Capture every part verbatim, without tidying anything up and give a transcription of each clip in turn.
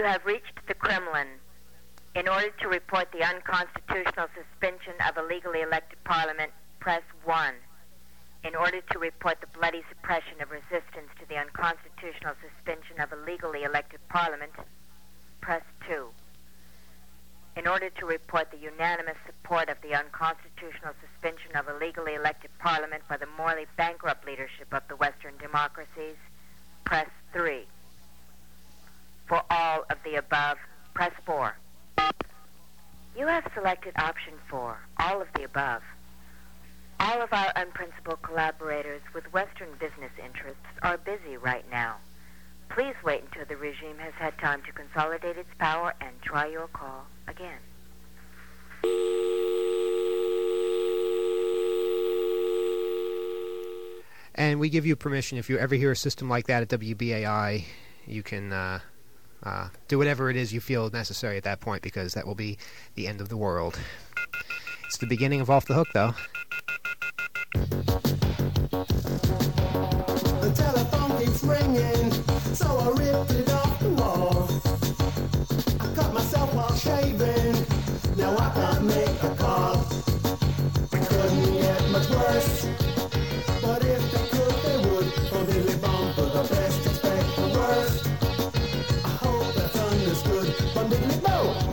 You have reached the Kremlin. In order to report the unconstitutional suspension of a legally elected parliament, press one. In order to report the bloody suppression of resistance to the unconstitutional suspension of a legally elected parliament, press two. In order to report the unanimous support of the unconstitutional suspension of a legally elected parliament by the morally bankrupt leadership of the Western democracies, press three. For all of the above, press four. You have selected option four, all of the above. All of our unprincipled collaborators with Western business interests are busy right now. Please wait until the regime has had time to consolidate its power and try your call again. And we give you permission, if you ever hear a system like that at W B A I, you can uh, uh, do whatever it is you feel necessary at that point, because that will be the end of the world. It's the beginning of Off the Hook, though. The telephone keeps ringing, so I ripped it off the wall. I cut myself while shaving, now I can't make a call. It couldn't get much worse, but if they could, they would. From Billy Bomb for the best, expect the worst. I hope that's understood from Billy Bomb.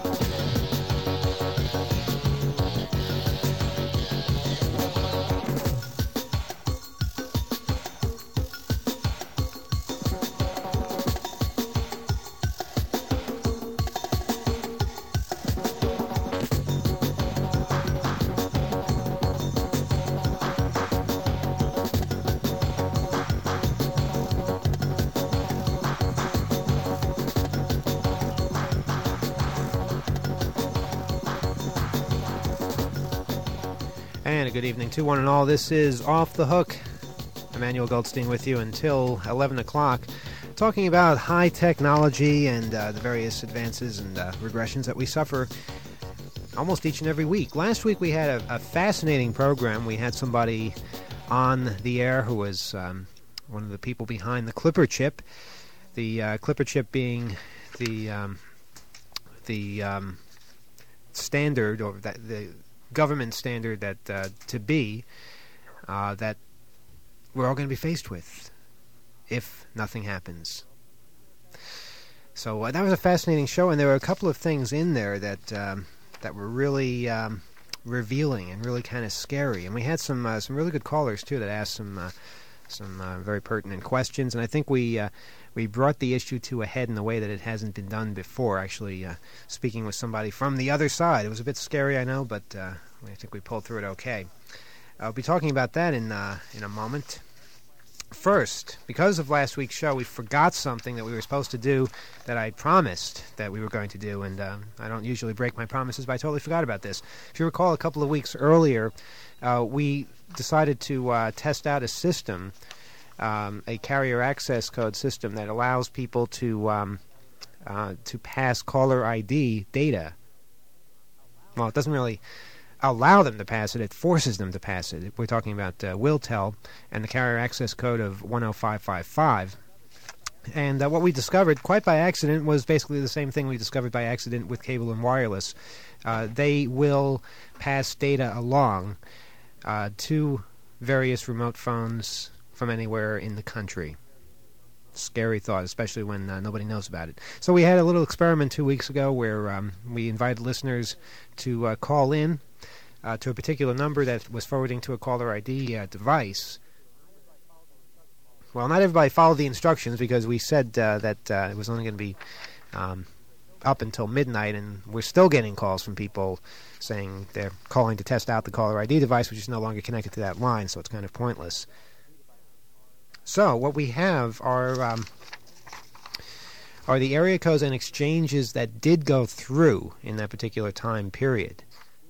And a good evening to one and all. This is Off the Hook. Emmanuel Goldstein with you until eleven o'clock, talking about high technology and uh, the various advances and uh, regressions that we suffer almost each and every week. Last week we had a, a fascinating program. We had somebody on the air who was um, one of the people behind the Clipper chip. The uh, Clipper chip being the um, the um, standard, or that the government standard that uh, to be uh, that we're all going to be faced with if nothing happens. So uh, that was a fascinating show, and there were a couple of things in there that um, that were really um, revealing and really kind of scary. And we had some uh, some really good callers too that asked some uh, some uh, very pertinent questions. And I think we uh, we brought the issue to a head in a way that it hasn't been done before. Actually, uh, speaking with somebody from the other side, it was a bit scary, I know, but uh, I think we pulled through it okay. I'll be talking about that in uh, in a moment. First, because of last week's show, we forgot something that we were supposed to do that I promised that we were going to do, and uh, I don't usually break my promises, but I totally forgot about this. If you recall, a couple of weeks earlier, uh, we decided to uh, test out a system, um, a carrier access code system that allows people to um, uh, to pass caller I D data. Well, it doesn't really allow them to pass it, it forces them to pass it. We're talking about uh, WillTel and the carrier access code of one oh five five five. And uh, what we discovered, quite by accident, was basically the same thing we discovered by accident with cable and wireless. Uh, they will pass data along uh, to various remote phones from anywhere in the country. Scary thought, especially when uh, nobody knows about it. So we had a little experiment two weeks ago where um, we invited listeners to uh, call in Uh, to a particular number that was forwarding to a caller I D uh, device. Well, not everybody followed the instructions because we said uh, that uh, it was only going to be um, up until midnight, and we're still getting calls from people saying they're calling to test out the caller I D device, which is no longer connected to that line, so it's kind of pointless. So what we have are um, are the area codes and exchanges that did go through in that particular time period.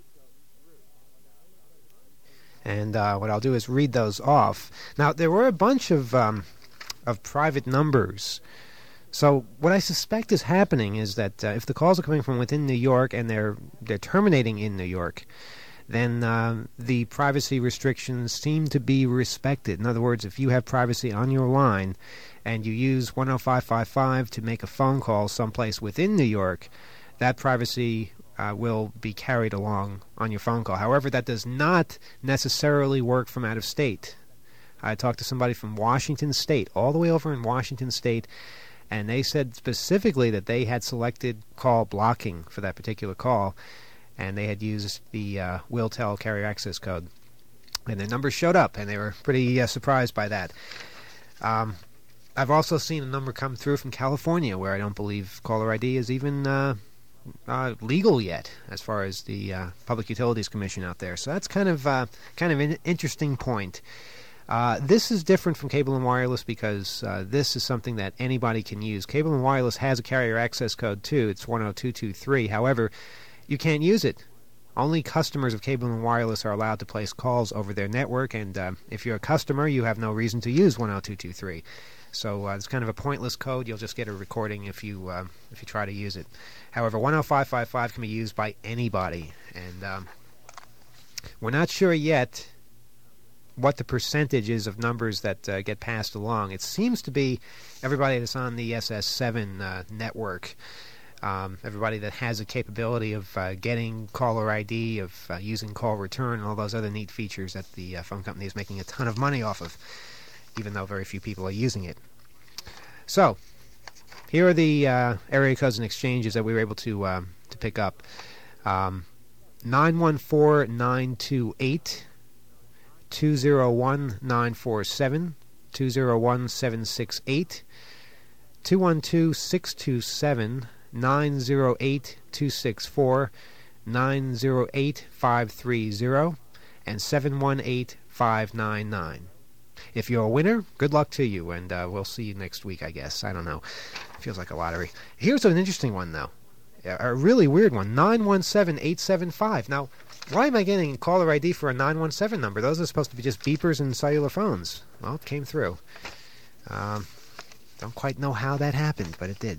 And uh, what I'll do is read those off. Now, there were a bunch of um, of private numbers. So what I suspect is happening is that uh, if the calls are coming from within New York and they're they're terminating in New York, then um, the privacy restrictions seem to be respected. In other words, if you have privacy on your line and you use one oh five five five to make a phone call someplace within New York, that privacy uh, will be carried along on your phone call. However, that does not necessarily work from out of state. I talked to somebody from Washington State, all the way over in Washington State, and they said specifically that they had selected call blocking for that particular call, and they had used the uh, WillTel carrier access code. And their numbers showed up, and they were pretty uh, surprised by that. Um, I've also seen a number come through from California, where I don't believe caller I D is even uh, uh, legal yet, as far as the uh, Public Utilities Commission out there. So that's kind of uh, kind of an interesting point. Uh, this is different from cable and wireless because uh, this is something that anybody can use. Cable and wireless has a carrier access code too. It's one oh two two three. However, you can't use it. Only customers of cable and wireless are allowed to place calls over their network, and uh, if you're a customer, you have no reason to use one oh two two three. So uh, it's kind of a pointless code. You'll just get a recording if you uh, if you try to use it. However, one oh five five five can be used by anybody, and um, we're not sure yet what the percentage is of numbers that uh, get passed along. It seems to be everybody that's on the S S seven uh, network, um, everybody that has a capability of uh, getting caller I D, of uh, using call return, and all those other neat features that the uh, phone company is making a ton of money off of, even though very few people are using it. So, here are the uh, area codes and exchanges that we were able to uh, to pick up. Um, nine one four nine two eight two oh one nine four seven, two oh one seven six eight, two one two six two seven, nine oh eight two six four, nine oh eight five three oh, and seven one eight five nine nine. If you're a winner, good luck to you, and uh, we'll see you next week, I guess. I don't know. Feels like a lottery. Here's an interesting one, though. A really weird one. nine one seven eight seven five. Now, why am I getting caller I D for a nine one seven number? Those are supposed to be just beepers and cellular phones. Well, it came through. Um, don't quite know how that happened, but it did.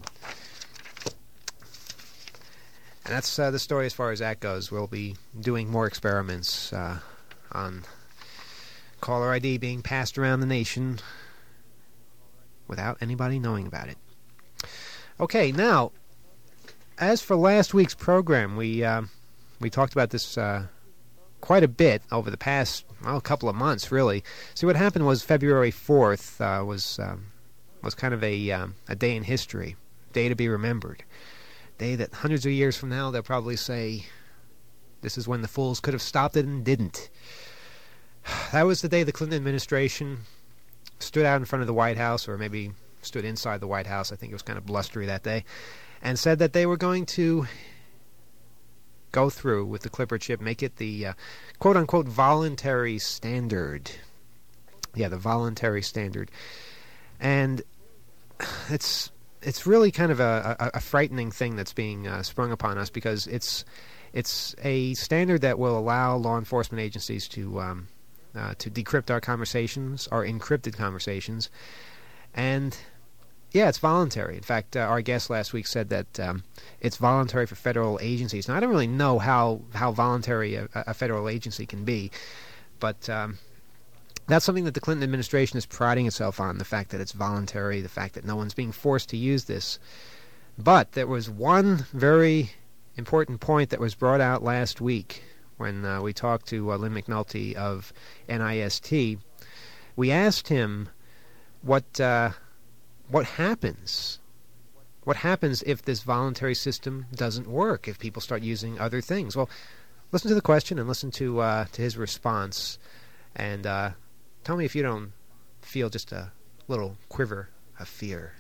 And that's uh, the story as far as that goes. We'll be doing more experiments uh, on caller I D being passed around the nation without anybody knowing about it. Okay, now, as for last week's program, we uh, we talked about this uh, quite a bit over the past well, a couple of months, really. See, what happened was February fourth uh, was um, was kind of a um, a day in history, day to be remembered, day that hundreds of years from now they'll probably say, "This is when the fools could have stopped it and didn't." That was the day the Clinton administration stood out in front of the White House, or maybe stood inside the White House. I think it was kind of blustery that day, and said that they were going to go through with the Clipper chip, make it the uh, quote-unquote voluntary standard. Yeah, the voluntary standard. And it's it's really kind of a, a, a frightening thing that's being uh, sprung upon us, because it's it's a standard that will allow law enforcement agencies to um, uh, to decrypt our conversations, our encrypted conversations, and yeah, it's voluntary. In fact, uh, our guest last week said that um, it's voluntary for federal agencies. Now, I don't really know how, how voluntary a, a federal agency can be, but um, that's something that the Clinton administration is priding itself on, the fact that it's voluntary, the fact that no one's being forced to use this. But there was one very important point that was brought out last week when uh, we talked to uh, Lynn McNulty of N I S T. We asked him what... Uh, What happens? What happens if this voluntary system doesn't work, if people start using other things? Well, listen to the question and listen to uh, to his response, and uh, tell me if you don't feel just a little quiver of fear.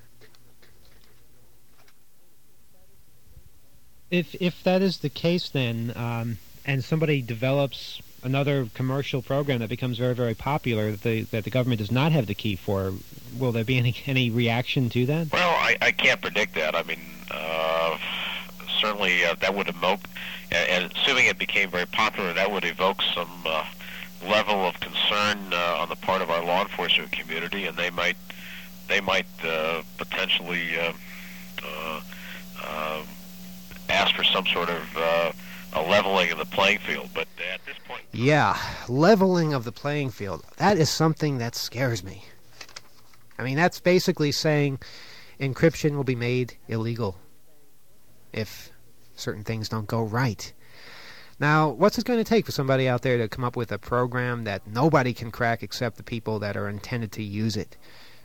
If if that is the case, then, um, and somebody develops another commercial program that becomes very, very popular that the, that the government does not have the key for, will there be any any reaction to that? Well, I, I can't predict that. I mean, uh, certainly uh, that would evoke, and assuming it became very popular, that would evoke some uh, level of concern uh, on the part of our law enforcement community, and they might they might uh, potentially uh, uh, uh, ask for some sort of uh, a leveling of the playing field. But at this point, Yeah, leveling of the playing field. That is something that scares me. I mean, that's basically saying encryption will be made illegal if certain things don't go right. Now, what's it going to take for somebody out there to come up with a program that nobody can crack except the people that are intended to use it?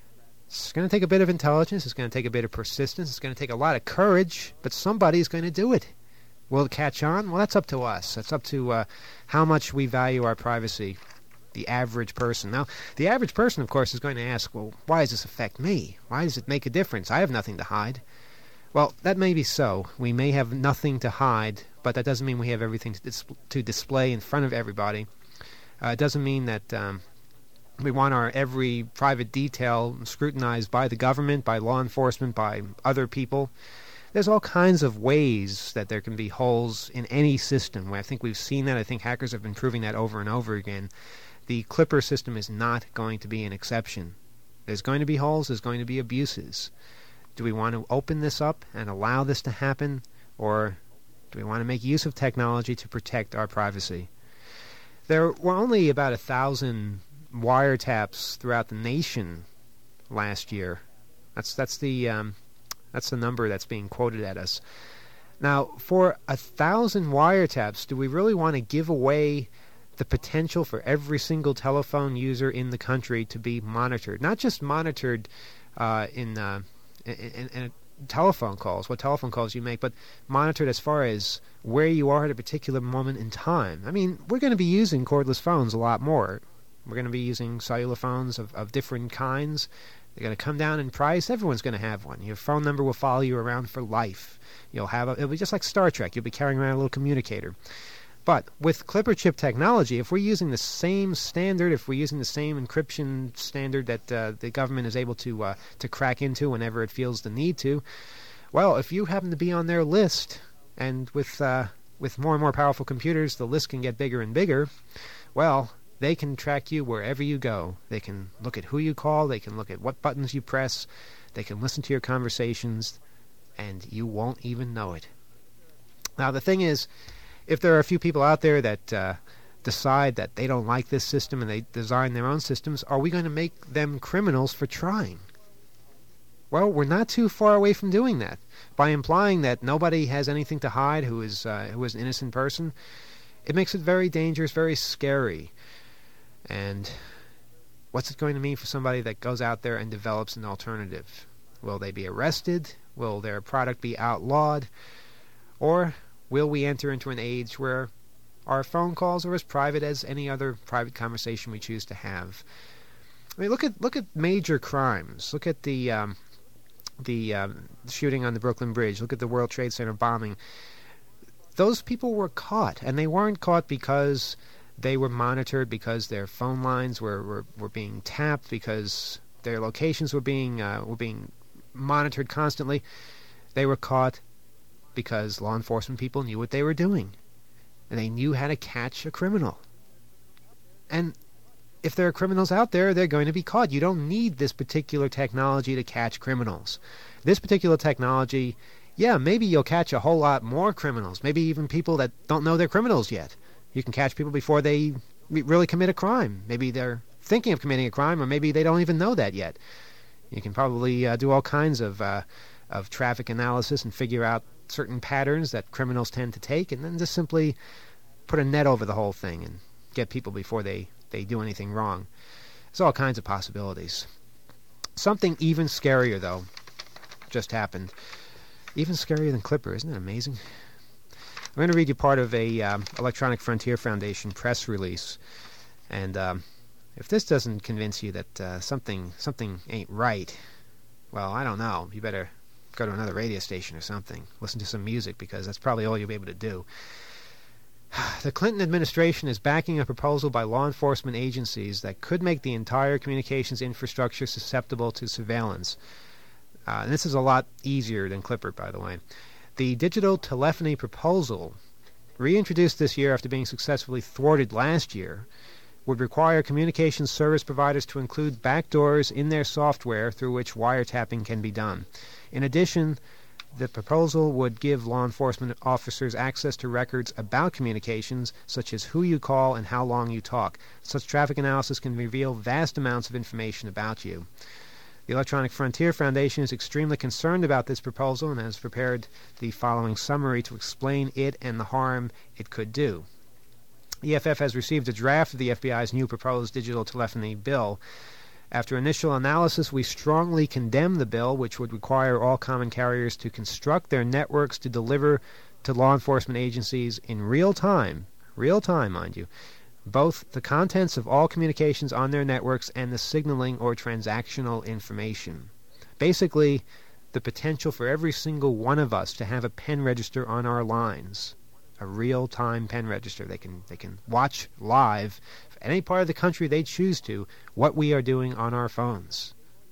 It's going to take a bit of intelligence. It's going to take a bit of persistence. It's going to take a lot of courage, but somebody's going to do it. Will it catch on? Well, that's up to us. That's up to uh, how much we value our privacy, the average person. Now, the average person, of course, is going to ask, well, why does this affect me? Why does it make a difference? I have nothing to hide. Well, that may be so. We may have nothing to hide, but that doesn't mean we have everything to, dis- to display in front of everybody. Uh, it doesn't mean that um, we want our every private detail scrutinized by the government, by law enforcement, by other people. There's all kinds of ways that there can be holes in any system. I think we've seen that. I think hackers have been proving that over and over again. The Clipper system is not going to be an exception. There's going to be holes. There's going to be abuses. Do we want to open this up and allow this to happen, or do we want to make use of technology to protect our privacy? There were only about a thousand wiretaps throughout the nation last year. That's that's the um, that's the number that's being quoted at us. Now, for a thousand wiretaps, do we really want to give away the potential for every single telephone user in the country to be monitored? Not just monitored uh, in, uh, in, in, in telephone calls, what telephone calls you make, but monitored as far as where you are at a particular moment in time. I mean, we're going to be using cordless phones a lot more. We're going to be using cellular phones of, of different kinds. They're going to come down in price. Everyone's going to have one. Your phone number will follow you around for life. You'll have a, it'll be just like Star Trek. You'll be carrying around a little communicator. But with Clipper chip technology, if we're using the same standard, if we're using the same encryption standard that uh, the government is able to uh, to crack into whenever it feels the need to, well, if you happen to be on their list, and with uh, with more and more powerful computers, the list can get bigger and bigger, well, they can track you wherever you go. They can look at who you call. They can look at what buttons you press. They can listen to your conversations, and you won't even know it. Now, the thing is, if there are a few people out there that uh, decide that they don't like this system and they design their own systems, are we going to make them criminals for trying? Well, we're not too far away from doing that. By implying that nobody has anything to hide who is uh, who is an innocent person, it makes it very dangerous, very scary. And what's it going to mean for somebody that goes out there and develops an alternative? Will they be arrested? Will their product be outlawed? Or will we enter into an age where our phone calls are as private as any other private conversation we choose to have? I mean, look at look at major crimes. Look at the um, the um, shooting on the Brooklyn Bridge. Look at the World Trade Center bombing. Those people were caught, and they weren't caught because they were monitored, because their phone lines were, were, were being tapped, because their locations were being uh, were being monitored constantly. They were caught because law enforcement people knew what they were doing, and they knew how to catch a criminal. And if there are criminals out there, they're going to be caught. You don't need this particular technology to catch criminals. This particular technology, yeah, maybe you'll catch a whole lot more criminals, maybe even people that don't know they're criminals yet. You can catch people before they really commit a crime. Maybe they're thinking of committing a crime, or maybe they don't even know that yet. You can probably uh, do all kinds of uh, of traffic analysis and figure out certain patterns that criminals tend to take, and then just simply put a net over the whole thing and get people before they, they do anything wrong. There's all kinds of possibilities. Something even scarier, though, just happened. Even scarier than Clipper. Isn't that amazing? I'm going to read you part of a um, Electronic Frontier Foundation press release, and um, if this doesn't convince you that uh, something something ain't right, well, I don't know. You better go to another radio station or something. Listen to some music, because that's probably all you'll be able to do. The Clinton administration is backing a proposal by law enforcement agencies that could make the entire communications infrastructure susceptible to surveillance. Uh, and this is a lot easier than Clipper, by the way. The digital telephony proposal, reintroduced this year after being successfully thwarted last year, would require communications service providers to include backdoors in their software through which wiretapping can be done. In addition, The proposal would give law enforcement officers access to records about communications, such as who you call and how long you talk. Such traffic analysis can reveal vast amounts of information about you. The Electronic Frontier Foundation is extremely concerned about this proposal and has prepared the following summary to explain it and the harm it could do. E F F has received a draft of the F B I's new proposed digital telephony bill. After initial analysis, we strongly condemn the bill, which would require all common carriers to construct their networks to deliver to law enforcement agencies in real time, real time, mind you, both the contents of all communications on their networks and the signaling or transactional information. Basically, the potential for every single one of us to have a pen register on our lines, a real-time pen register. They can they can watch live at any part of the country they choose to what we are doing on our phones.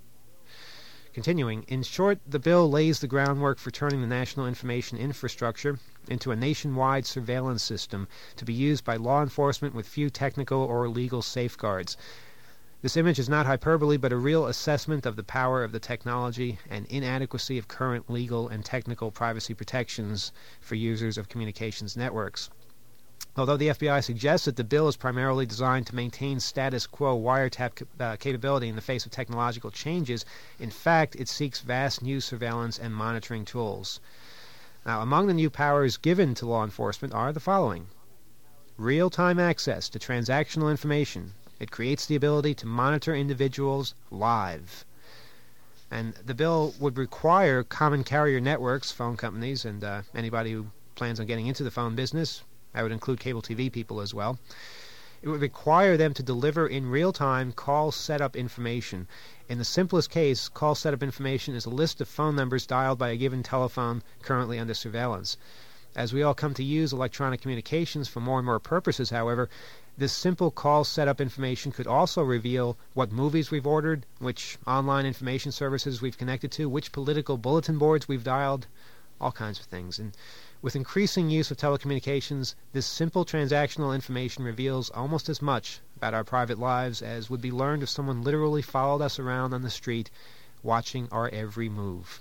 Continuing, in short, the bill lays the groundwork for turning the national information infrastructure into a nationwide surveillance system to be used by law enforcement with few technical or legal safeguards. This image is not hyperbole, but a real assessment of the power of the technology and inadequacy of current legal and technical privacy protections for users of communications networks. Although the F B I suggests that the bill is primarily designed to maintain status quo wiretap uh, capability in the face of technological changes, in fact, it seeks vast new surveillance and monitoring tools. Now, among the new powers given to law enforcement are the following: real-time access to transactional information. It creates the ability to monitor individuals live. And the bill would require common carrier networks, phone companies, and uh, anybody who plans on getting into the phone business. That would include cable T V people as well. It would require them to deliver in real time call setup information. In the simplest case, call setup information is a list of phone numbers dialed by a given telephone currently under surveillance. As we all come to use electronic communications for more and more purposes, however, this simple call setup information could also reveal what movies we've ordered, which online information services we've connected to, which political bulletin boards we've dialed, all kinds of things. And with increasing use of telecommunications, this simple transactional information reveals almost as much about our private lives as would be learned if someone literally followed us around on the street, watching our every move.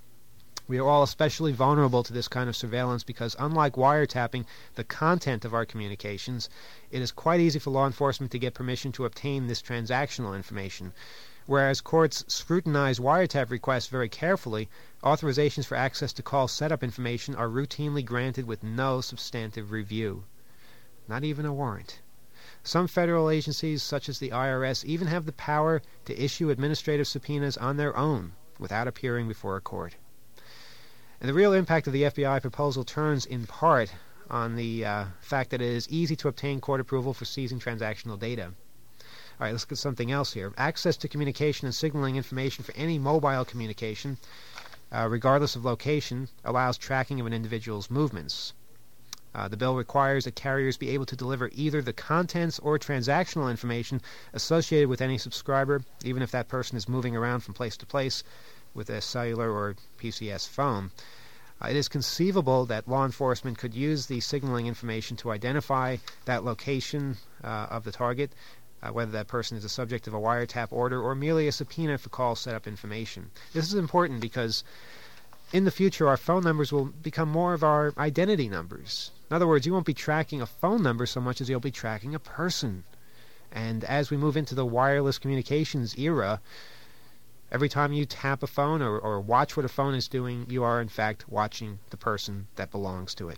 We are all especially vulnerable to this kind of surveillance because, unlike wiretapping the content of our communications, it is quite easy for law enforcement to get permission to obtain this transactional information. Whereas courts scrutinize wiretap requests very carefully, authorizations for access to call setup information are routinely granted with no substantive review. Not even a warrant. Some federal agencies, such as the I R S, even have the power to issue administrative subpoenas on their own without appearing before a court. And the real impact of the F B I proposal turns in part on the uh, fact that it is easy to obtain court approval for seizing transactional data. All right, let's get something else here. Access to communication and signaling information for any mobile communication, uh, regardless of location, allows tracking of an individual's movements. Uh, the bill requires that carriers be able to deliver either the contents or transactional information associated with any subscriber, even if that person is moving around from place to place with a cellular or P C S phone. Uh, it is conceivable that law enforcement could use the signaling information to identify that location uh, of the target, Uh, whether that person is the subject of a wiretap order or merely a subpoena for call setup information. This is important because in the future our phone numbers will become more of our identity numbers. In other words, you won't be tracking a phone number so much as you'll be tracking a person. And as we move into the wireless communications era, every time you tap a phone or, or watch what a phone is doing, you are in fact watching the person that belongs to it.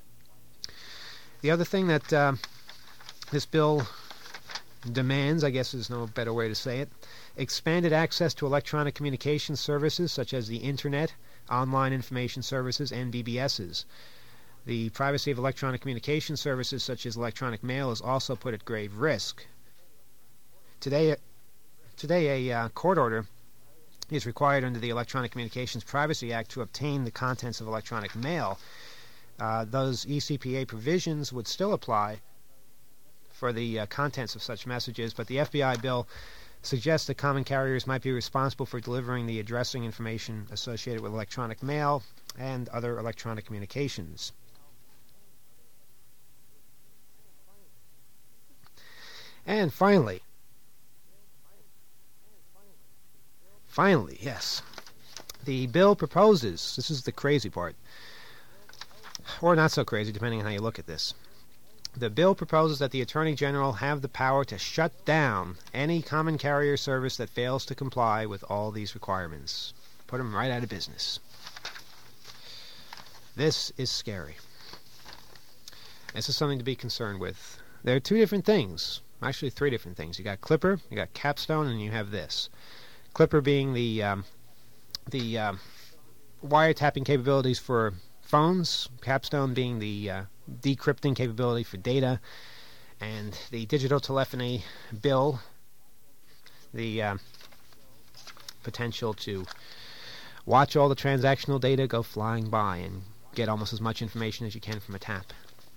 The other thing that uh, this bill demands, I guess there's no better way to say it, expanded access to electronic communication services such as the Internet, online information services, and B B Ss. The privacy of electronic communication services such as electronic mail is also put at grave risk. Today, today a uh, court order is required under the Electronic Communications Privacy Act to obtain the contents of electronic mail. Uh, those E C P A provisions would still apply for the uh, contents of such messages, but the F B I bill suggests that common carriers might be responsible for delivering the addressing information associated with electronic mail and other electronic communications. And finally, finally, yes, The bill proposes, this is the crazy part, or not so crazy, depending on how you look at this. The bill proposes that the Attorney General have the power to shut down any common carrier service that fails to comply with all these requirements. Put them right out of business. This is scary. This is something to be concerned with. There are two different things, actually three different things. You got Clipper, you got Capstone, and you have this. Clipper being the um, the um, wiretapping capabilities for phones, Capstone being the uh, decrypting capability for data, and the digital telephony bill, the uh, potential to watch all the transactional data go flying by and get almost as much information as you can from a tap.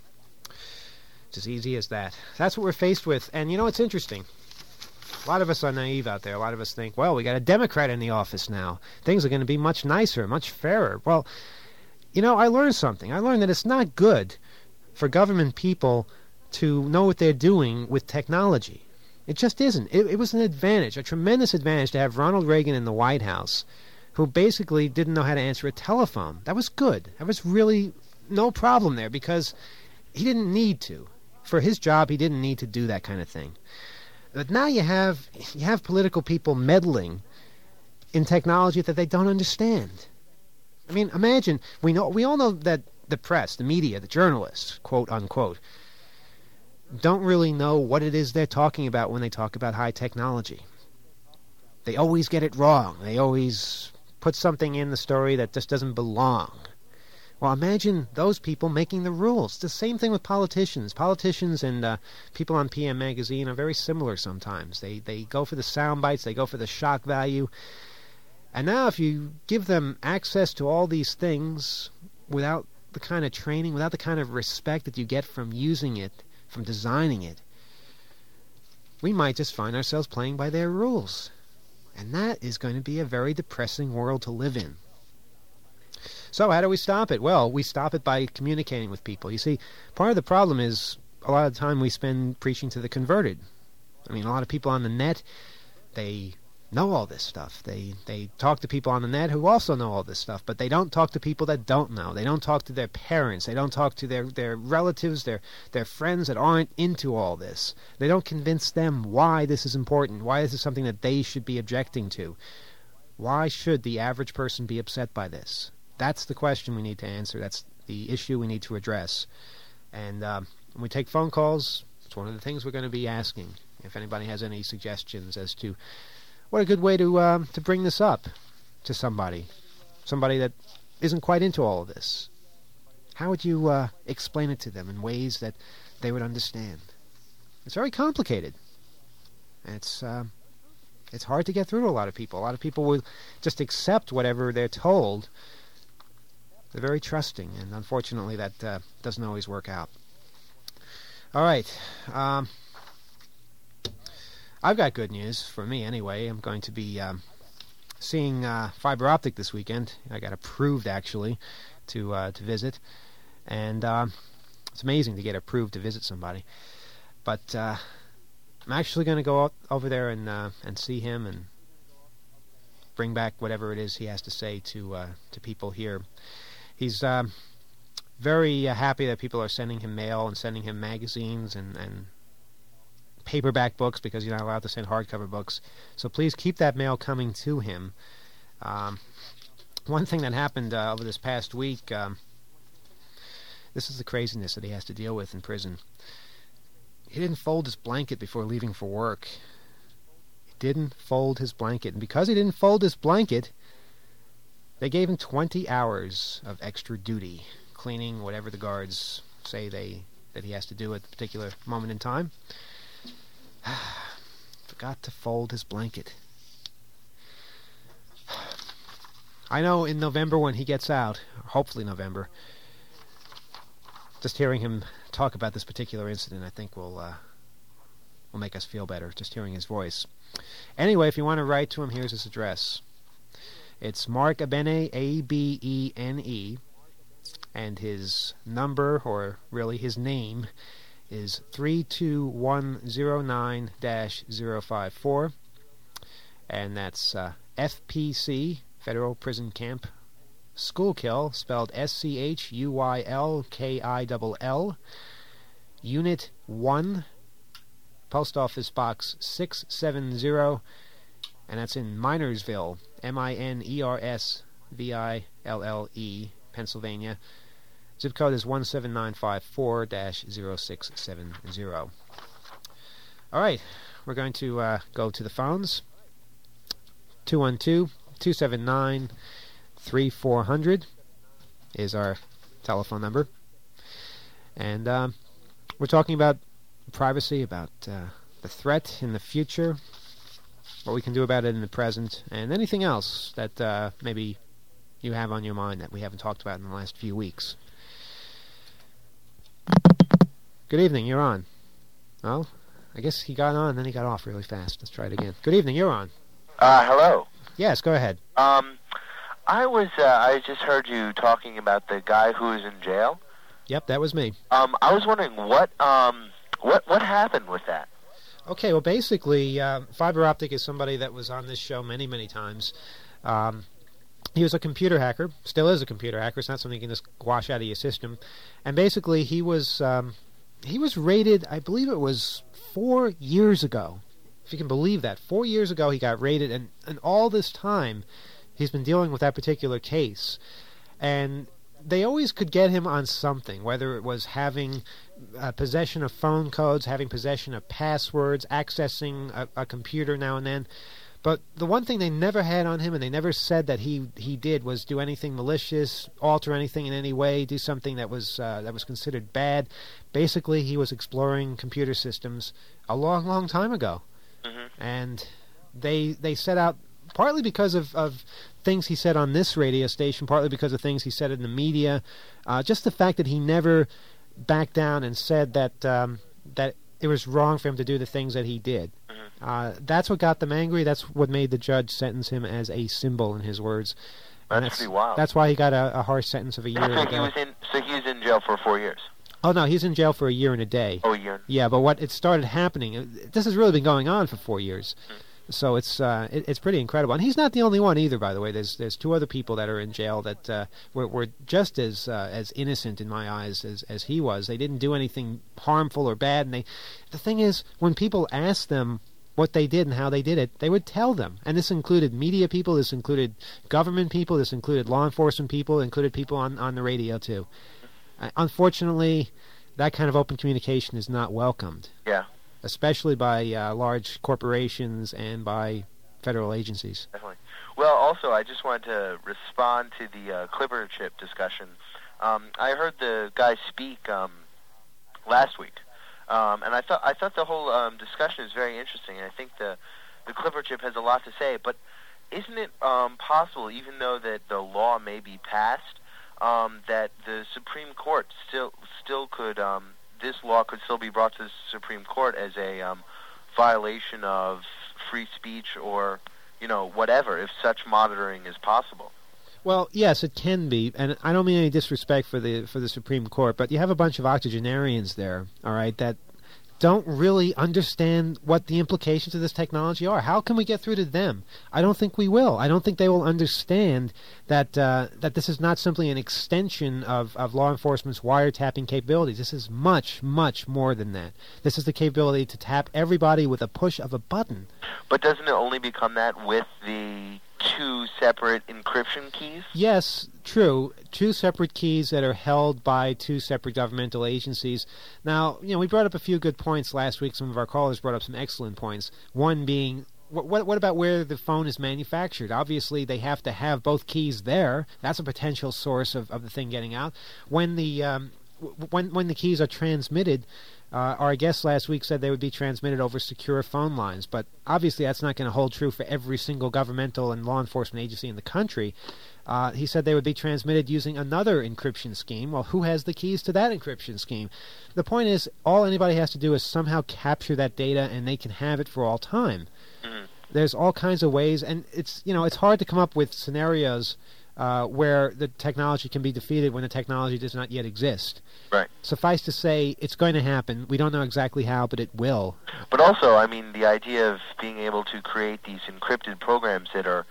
It's as easy as that. That's what we're faced with. And you know, it's interesting. A lot of us are naive out there. A lot of us think, well, we got a Democrat in the office now. Things are going to be much nicer, much fairer. Well, you know, I learned something. I learned that it's not good for government people to know what they're doing with technology. It just isn't. It, it was an advantage, a tremendous advantage to have Ronald Reagan in the White House, who basically didn't know how to answer a telephone. That was good. That was really no problem there, because he didn't need to. For his job, he didn't need to do that kind of thing. But now you have you have political people meddling in technology that they don't understand. I mean, imagine, we know we all know that the press, the media, the journalists, quote unquote, don't really know what it is they're talking about when they talk about high technology. They always get it wrong. They always put something in the story that just doesn't belong. Well, imagine those people making the rules. It's the same thing with politicians. Politicians and uh, people on P M Magazine are very similar sometimes. They they go for the sound bites. They go for the shock value. And now if you give them access to all these things without the kind of training, without the kind of respect that you get from using it, from designing it, we might just find ourselves playing by their rules. And that is going to be a very depressing world to live in. So how do we stop it? Well, we stop it by communicating with people. You see, part of the problem is a lot of the time we spend preaching to the converted. I mean, a lot of people on the net, they know all this stuff. They they talk to people on the net who also know all this stuff, but they don't talk to people that don't know. They don't talk to their parents. They don't talk to their, their relatives, their, their friends that aren't into all this. They don't convince them why this is important, why this is something that they should be objecting to. Why should the average person be upset by this? That's the question we need to answer. That's the issue we need to address. And um, when we take phone calls, it's one of the things we're going to be asking. If anybody has any suggestions as to what a good way to um, to bring this up to somebody, somebody that isn't quite into all of this. How would you uh, explain it to them in ways that they would understand? It's very complicated. It's uh, it's hard to get through to a lot of people. A lot of people will just accept whatever they're told. They're very trusting, and unfortunately that uh, doesn't always work out. All right. Um, I've got good news for me anyway. I'm going to be um, seeing uh, Fiber Optic this weekend. I got approved, actually, to uh, to visit. And uh, it's amazing to get approved to visit somebody. But uh, I'm actually going to go out over there and uh, and see him and bring back whatever it is he has to say to uh, to people here. He's uh, very uh, happy that people are sending him mail and sending him magazines and, and paperback books, because you're not allowed to send hardcover books. So please keep that mail coming to him. Um, one thing that happened uh, over this past week, um, this is the craziness that he has to deal with in prison. He didn't fold his blanket before leaving for work. He didn't fold his blanket. And because he didn't fold his blanket, they gave him twenty hours of extra duty, cleaning whatever the guards say they that he has to do at the particular moment in time. Forgot to fold his blanket. I know in November when he gets out, hopefully November, just hearing him talk about this particular incident, I think will uh, will make us feel better, just hearing his voice. Anyway, if you want to write to him, here's his address. It's Mark Abene, A B E N E, and his number, or really his name, is three two one zero nine dash zero five four, and that's uh, F P C Federal Prison Camp, Schuylkill, spelled S C H U Y L K I L L, Unit one, Post Office Box six seven zero, and that's in Minersville, M I N E R S V I L L E, Pennsylvania. Zip code is one seven nine five four dash zero six seven zero. All right, we're going to uh, go to the phones. two one two, two seven nine, three four zero zero is our telephone number. And um, we're talking about privacy, about uh, the threat in the future, what we can do about it in the present, and anything else that uh, maybe you have on your mind that we haven't talked about in the last few weeks. Good evening, you're on. Well, I guess he got on and then he got off really fast. Let's try it again. Good evening, you're on. Uh, hello. Yes, go ahead. Um, I was, uh, I just heard you talking about the guy who was in jail. Yep, that was me. Um, I was wondering what, um, what, what happened with that? Okay, well, basically, uh, Fiber Optic is somebody that was on this show many, many times. Um, he was a computer hacker, still is a computer hacker. It's not something you can just wash out of your system. And basically, he was, um, he was raided, I believe it was four years ago. If you can believe that. Four years ago, he got raided, and, and all this time, he's been dealing with that particular case. And they always could get him on something, whether it was having uh, possession of phone codes, having possession of passwords, accessing a, a computer now and then. But the one thing they never had on him, and they never said that he, he did, was do anything malicious, alter anything in any way, do something that was uh, that was considered bad. Basically, he was exploring computer systems a long, long time ago. Mm-hmm. And they they set out, partly because of, of things he said on this radio station, partly because of things he said in the media, uh, just the fact that he never backed down and said that um, that it was wrong for him to do the things that he did. Mm-hmm. Uh, that's what got them angry. That's what made the judge sentence him as a symbol, in his words. That's, that's pretty wild. That's why he got a, a harsh sentence of a year so and a he day. was in, so he was in jail for four years? Oh, no, he's in jail for a year and a day. Oh, a year. Yeah, but what it started happening, this has really been going on for four years. Mm. So it's uh, it, it's pretty incredible. And he's not the only one either, by the way. There's there's two other people that are in jail that uh, were, were just as uh, as innocent in my eyes as, as he was. They didn't do anything harmful or bad. And they, the thing is, when people asked them what they did and how they did it, they would tell them. And this included media people, this included government people, this included law enforcement people, included people on, on the radio too. Uh, unfortunately, that kind of open communication is not welcomed. Yeah. Especially by uh, large corporations and by federal agencies. Definitely. Well, also, I just wanted to respond to the uh, Clipper chip discussion. Um, I heard the guy speak um, last week, um, and I thought I thought the whole um, discussion is very interesting. I think the the Clipper chip has a lot to say, but isn't it um, possible, even though that the law may be passed, um, that the Supreme Court still still could um, this law could still be brought to the Supreme Court as a um, violation of free speech or, you know, whatever, if such monitoring is possible? Well, yes, it can be, and I don't mean any disrespect for the for the Supreme Court, but you have a bunch of octogenarians there, all right, that don't really understand what the implications of this technology are. How can we get through to them? I don't think we will. I don't think they will understand that uh, that this is not simply an extension of, of law enforcement's wiretapping capabilities. This is much, much more than that. This is the capability to tap everybody with a push of a button. But doesn't it only become that with the two separate encryption keys? Yes, true. Two separate keys that are held by two separate governmental agencies. Now, you know, we brought up a few good points last week. Some of our callers brought up some excellent points. One being, what, what, what about where the phone is manufactured? Obviously, they have to have both keys there. That's a potential source of, of the thing getting out. When the um, w- when when the keys are transmitted, Uh, our guest last week said they would be transmitted over secure phone lines, but obviously that's not going to hold true for every single governmental and law enforcement agency in the country. Uh, he said they would be transmitted using another encryption scheme. Well, who has the keys to that encryption scheme? The point is, all anybody has to do is somehow capture that data, and they can have it for all time. Mm-hmm. There's all kinds of ways, and it's you know it's hard to come up with scenarios Uh, where the technology can be defeated when the technology does not yet exist. Right. Suffice to say, it's going to happen. We don't know exactly how, but it will. But also, I mean, the idea of being able to create these encrypted programs that are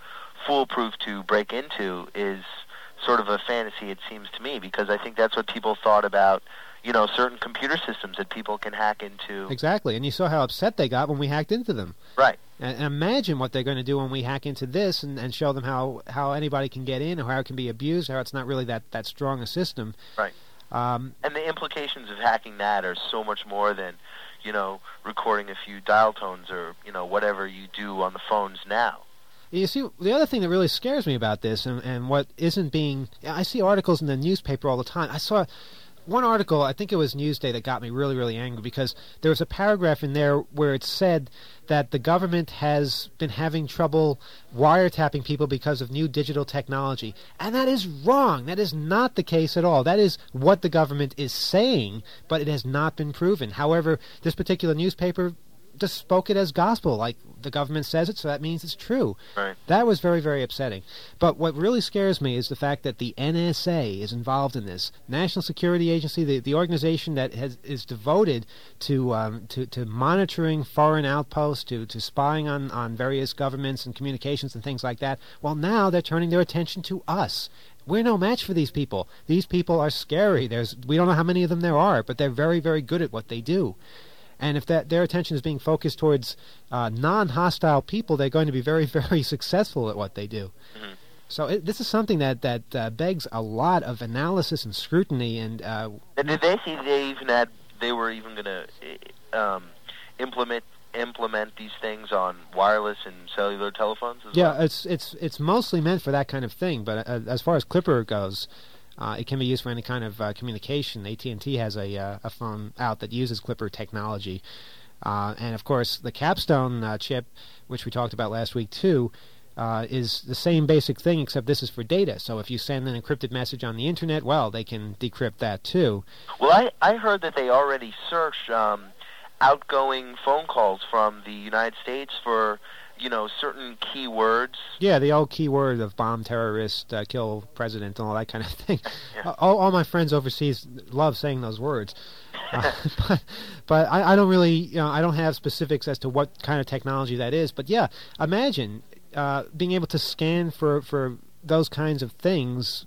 foolproof to break into is sort of a fantasy, it seems to me, because I think that's what people thought about, you know, certain computer systems that people can hack into. Exactly, and you saw how upset they got when we hacked into them. Right. And, and imagine what they're going to do when we hack into this and, and show them how, how anybody can get in, or how it can be abused, how it's not really that, that strong a system. Right. Um, and the implications of hacking that are so much more than, you know, recording a few dial tones or, you know, whatever you do on the phones now. You see, the other thing that really scares me about this, and, and what isn't being... I see articles in the newspaper all the time. I saw one article, I think it was Newsday, that got me really, really angry, because there was a paragraph in there where it said that the government has been having trouble wiretapping people because of new digital technology. And that is wrong. That is not the case at all. That is what the government is saying, but it has not been proven. However, this particular newspaper just spoke it as gospel, like the government says it, so that means it's true. Right. That was very, very upsetting. But what really scares me is the fact that the N S A is involved in this. National Security Agency, the, the organization that has, is devoted to, um, to to monitoring foreign outposts, to, to spying on, on various governments and communications and things like that. Well, now they're turning their attention to us. We're no match for these people. These people are scary. There's we don't know how many of them there are, but they're very, very good at what they do. And if that their attention is being focused towards uh, non-hostile people, they're going to be very, very successful at what they do. Mm-hmm. So it, this is something that that uh, begs a lot of analysis and scrutiny. And, uh, and did they see they even had they were even going to um, implement implement these things on wireless and cellular telephones as yeah, well? Yeah, it's it's it's mostly meant for that kind of thing. But uh, as far as Clipper goes. Uh, it can be used for any kind of uh, communication. A T and T has a uh, a phone out that uses Clipper technology. Uh, and, of course, the Capstone uh, chip, which we talked about last week, too, uh, is the same basic thing, except this is for data. So if you send an encrypted message on the Internet, well, they can decrypt that, too. Well, I, I heard that they already searched um, outgoing phone calls from the United States for... you know, certain keywords. Yeah, the old keyword of bomb, terrorist, uh, kill president, and all that kind of thing. Yeah. all, all my friends overseas love saying those words. Uh, but but I, I don't really, you know, I don't have specifics as to what kind of technology that is. But yeah, imagine uh, being able to scan for, for those kinds of things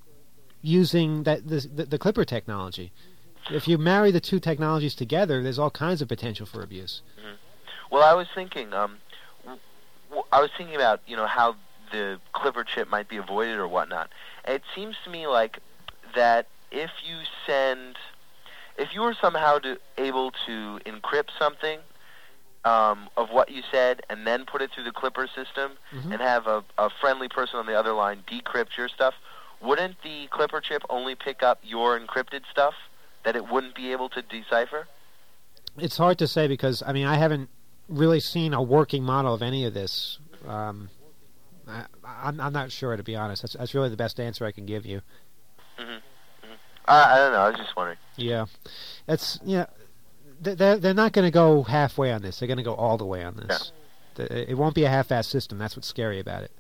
using that the, the, the Clipper technology. If you marry the two technologies together, there's all kinds of potential for abuse. Mm-hmm. Well, I was thinking... Um, I was thinking about, you know, how the Clipper chip might be avoided or whatnot. And it seems to me like that if you send, if you were somehow to, able to encrypt something um, of what you said and then put it through the Clipper system mm-hmm. and have a, a friendly person on the other line decrypt your stuff, wouldn't the Clipper chip only pick up your encrypted stuff that it wouldn't be able to decipher? It's hard to say because, I mean, I haven't really seen a working model of any of this. Um, I, I'm, I'm not sure, to be honest. That's, that's really the best answer I can give you. Mm-hmm. Mm-hmm. I, I don't know. I was just wondering. Yeah, it's yeah. They're they're not going to go halfway on this. They're going to go all the way on this. Yeah. It won't be a half-assed system. That's what's scary about it.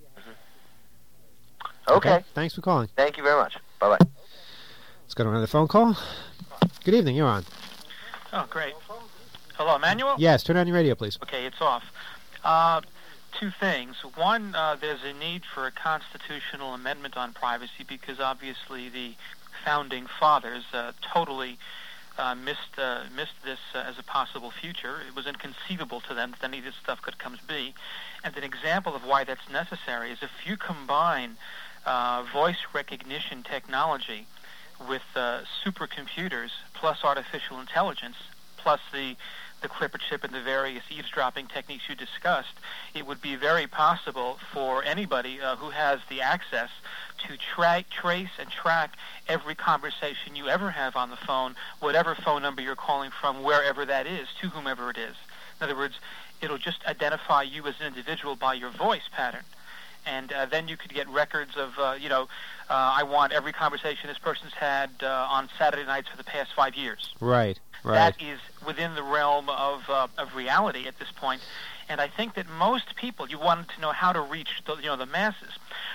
Mm-hmm. Okay. okay. Thanks for calling. Thank you very much. Bye bye. Let's go to another phone call. Good evening. You're on. Oh, great. Hello, Emmanuel? Yes, turn on your radio, please. Okay, it's off. Uh, two things. One, uh, there's a need for a constitutional amendment on privacy because obviously the founding fathers uh, totally uh, missed uh, missed this uh, as a possible future. It was inconceivable to them that any of this stuff could come to be. And an example of why that's necessary is if you combine uh, voice recognition technology with uh, supercomputers plus artificial intelligence plus the the Clipper chip and the various eavesdropping techniques you discussed, it would be very possible for anybody uh, who has the access to tra- trace and track every conversation you ever have on the phone, whatever phone number you're calling from, wherever that is, to whomever it is. In other words, it'll just identify you as an individual by your voice pattern. And uh, then you could get records of, uh, you know, uh, I want every conversation this person's had uh, on Saturday nights for the past five years. Right, right. That is within the realm of uh, of reality at this point. And I think that most people, you wanted to know how to reach the, you know, the masses.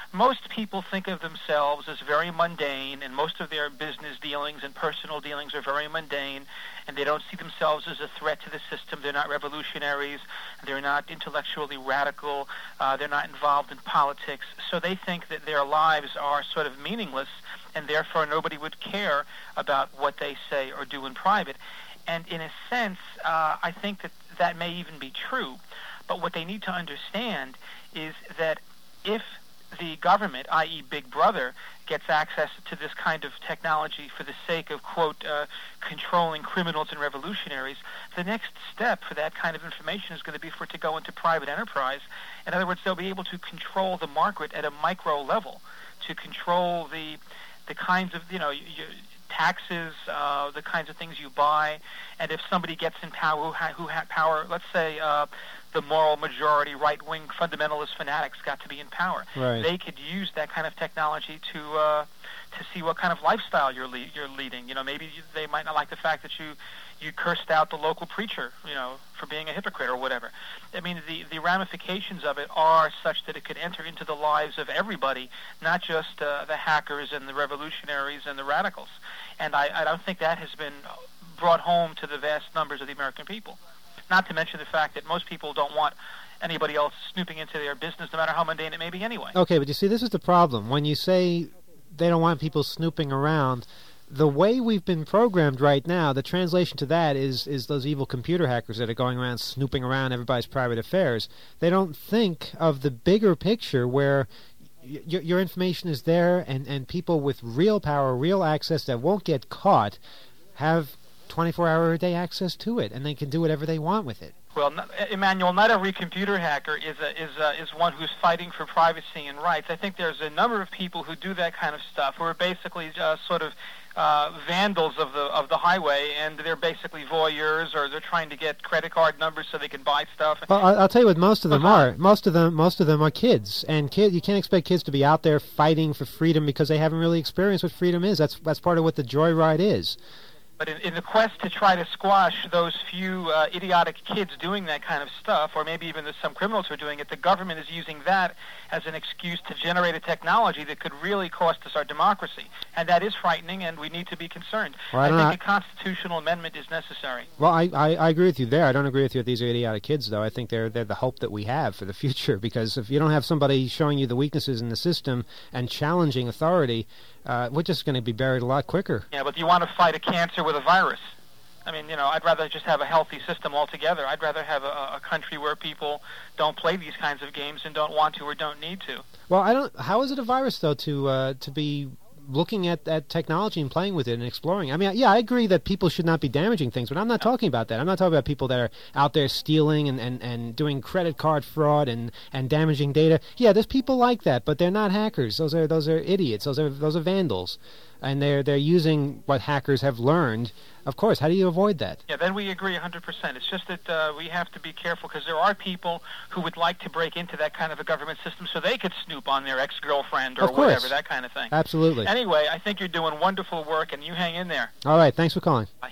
most people think of themselves as very mundane, and most of their business dealings and personal dealings are very mundane, and they don't see themselves as a threat to the system. They're not revolutionaries. They're not intellectually radical. Uh, they're not involved in politics. So they think that their lives are sort of meaningless, and therefore nobody would care about what they say or do in private. And in a sense, uh, I think that that may even be true. But what they need to understand is that if the government, that is. Big Brother, gets access to this kind of technology for the sake of, quote, uh, controlling criminals and revolutionaries, the next step for that kind of information is going to be for it to go into private enterprise. In other words, they'll be able to control the market at a micro level, to control the the kinds of, you know, you, taxes, uh, the kinds of things you buy, and if somebody gets in power, who, ha- who had power, let's say uh, the moral majority, right-wing fundamentalist fanatics got to be in power. Right. They could use that kind of technology to uh, to see what kind of lifestyle you're le- you're leading. You know, maybe you, they might not like the fact that you you cursed out the local preacher, you know, for being a hypocrite or whatever. I mean, the, the ramifications of it are such that it could enter into the lives of everybody, not just uh, the hackers and the revolutionaries and the radicals. And I, I don't think that has been brought home to the vast numbers of the American people. Not to mention the fact that most people don't want anybody else snooping into their business, no matter how mundane it may be anyway. Okay, but you see, this is the problem. When you say they don't want people snooping around, the way we've been programmed right now, the translation to that is is those evil computer hackers that are going around snooping around everybody's private affairs. They don't think of the bigger picture where y- your information is there, and, and people with real power, real access that won't get caught have twenty-four hour a day access to it, and they can do whatever they want with it. Well, not, Emmanuel, not every computer hacker is a, is a, is one who's fighting for privacy and rights. I think there's a number of people who do that kind of stuff, who are basically uh, sort of uh, vandals of the of the highway, and they're basically voyeurs, or they're trying to get credit card numbers so they can buy stuff. Well, I'll tell you what most of them Uh-huh. are. Most of them, most of them are kids, and kid. You can't expect kids to be out there fighting for freedom because they haven't really experienced what freedom is. That's that's part of what the joyride is. But in, in the quest to try to squash those few uh, idiotic kids doing that kind of stuff, or maybe even there's some criminals who are doing it, the government is using that as an excuse to generate a technology that could really cost us our democracy. And that is frightening, and we need to be concerned. Well, I I don't think know- a constitutional amendment is necessary. Well, I, I, I agree with you there. I don't agree with you that these are idiotic kids, though. I think they're they're the hope that we have for the future, because if you don't have somebody showing you the weaknesses in the system and challenging authority, uh, we're just going to be buried a lot quicker. Yeah, but do you want to fight a cancer with a virus? I mean, you know, I'd rather just have a healthy system altogether. I'd rather have a, a country where people don't play these kinds of games and don't want to or don't need to. Well, I don't. How is it a virus, though, to uh, to be looking at, at technology and playing with it and exploring? I mean, yeah, I agree that people should not be damaging things, but I'm not talking about that. I'm not talking about people that are out there stealing and, and, and doing credit card fraud and, and damaging data. Yeah, there's people like that, but they're not hackers. Those are those are idiots. Those are those are vandals, and they're they're using what hackers have learned. Of course, how do you avoid that? Yeah, then we agree one hundred percent. It's just that uh, we have to be careful, because there are people who would like to break into that kind of a government system so they could snoop on their ex-girlfriend or Of course. whatever, that kind of thing. Absolutely. Anyway, I think you're doing wonderful work, and you hang in there. All right, thanks for calling. Bye.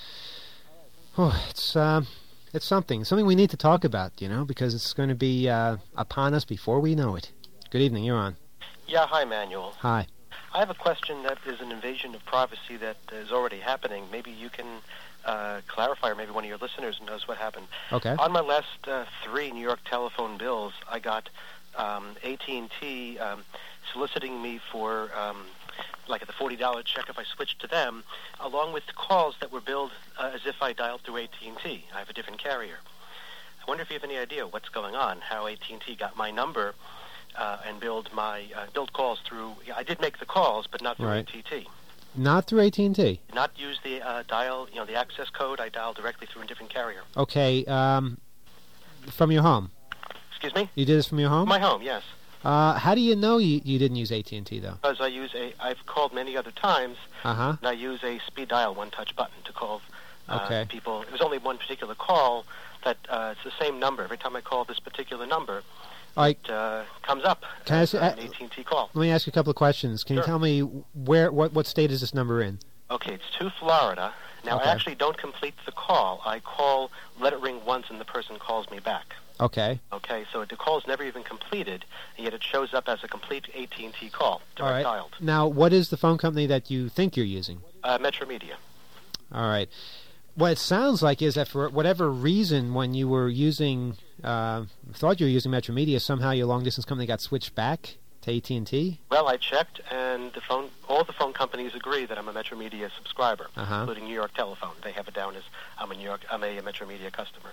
Oh, it's um, it's something, something we need to talk about, you know, because it's going to be uh, upon us before we know it. Good evening, you're on. Yeah, hi, Manuel. Hi. I have a question that is an invasion of privacy that is already happening. Maybe you can uh, clarify, or maybe one of your listeners knows what happened. Okay. On my last uh, three New York telephone bills, I got um, A T and T um, soliciting me for, um, like, a forty dollar check if I switched to them, along with calls that were billed uh, as if I dialed through A T and T. I have a different carrier. I wonder if you have any idea what's going on, how A T and T got my number Uh, and build my uh, build calls through. I did make the calls, but not through Right. A T and T. Not through A T and T. Not use the uh, dial, you know, the access code. I dialed directly through a different carrier. Okay, um, from your home. Excuse me? You did this from your home? My home, yes. Uh, how do you know you, you didn't use A T and T, though? Because I use a. I've called many other times, Uh-huh. and I use a speed dial one-touch button to call uh, Okay. people. It was only one particular call that uh, it's the same number. Every time I call this particular number, All right, it uh, comes up Can I as ask- an A T and T call. let me ask you a couple of questions. Can you Sure. tell me where what, what state is this number in? Okay, it's to Florida. Now, Okay. I actually don't complete the call. I call, let it ring once, and the person calls me back. Okay. Okay, so the call is never even completed, and yet it shows up as a complete A T and T call, All right. direct dialed. Now, what is the phone company that you think you're using? Uh, Metro Media. All right. What it sounds like is that for whatever reason, when you were using, uh, thought you were using Metro Media, somehow your long-distance company got switched back to A T and T? Well, I checked, and the phone, all the phone companies agree that I'm a Metro Media subscriber, Uh-huh. including New York Telephone. They have it down as I'm a New York, I'm a Metro Media customer.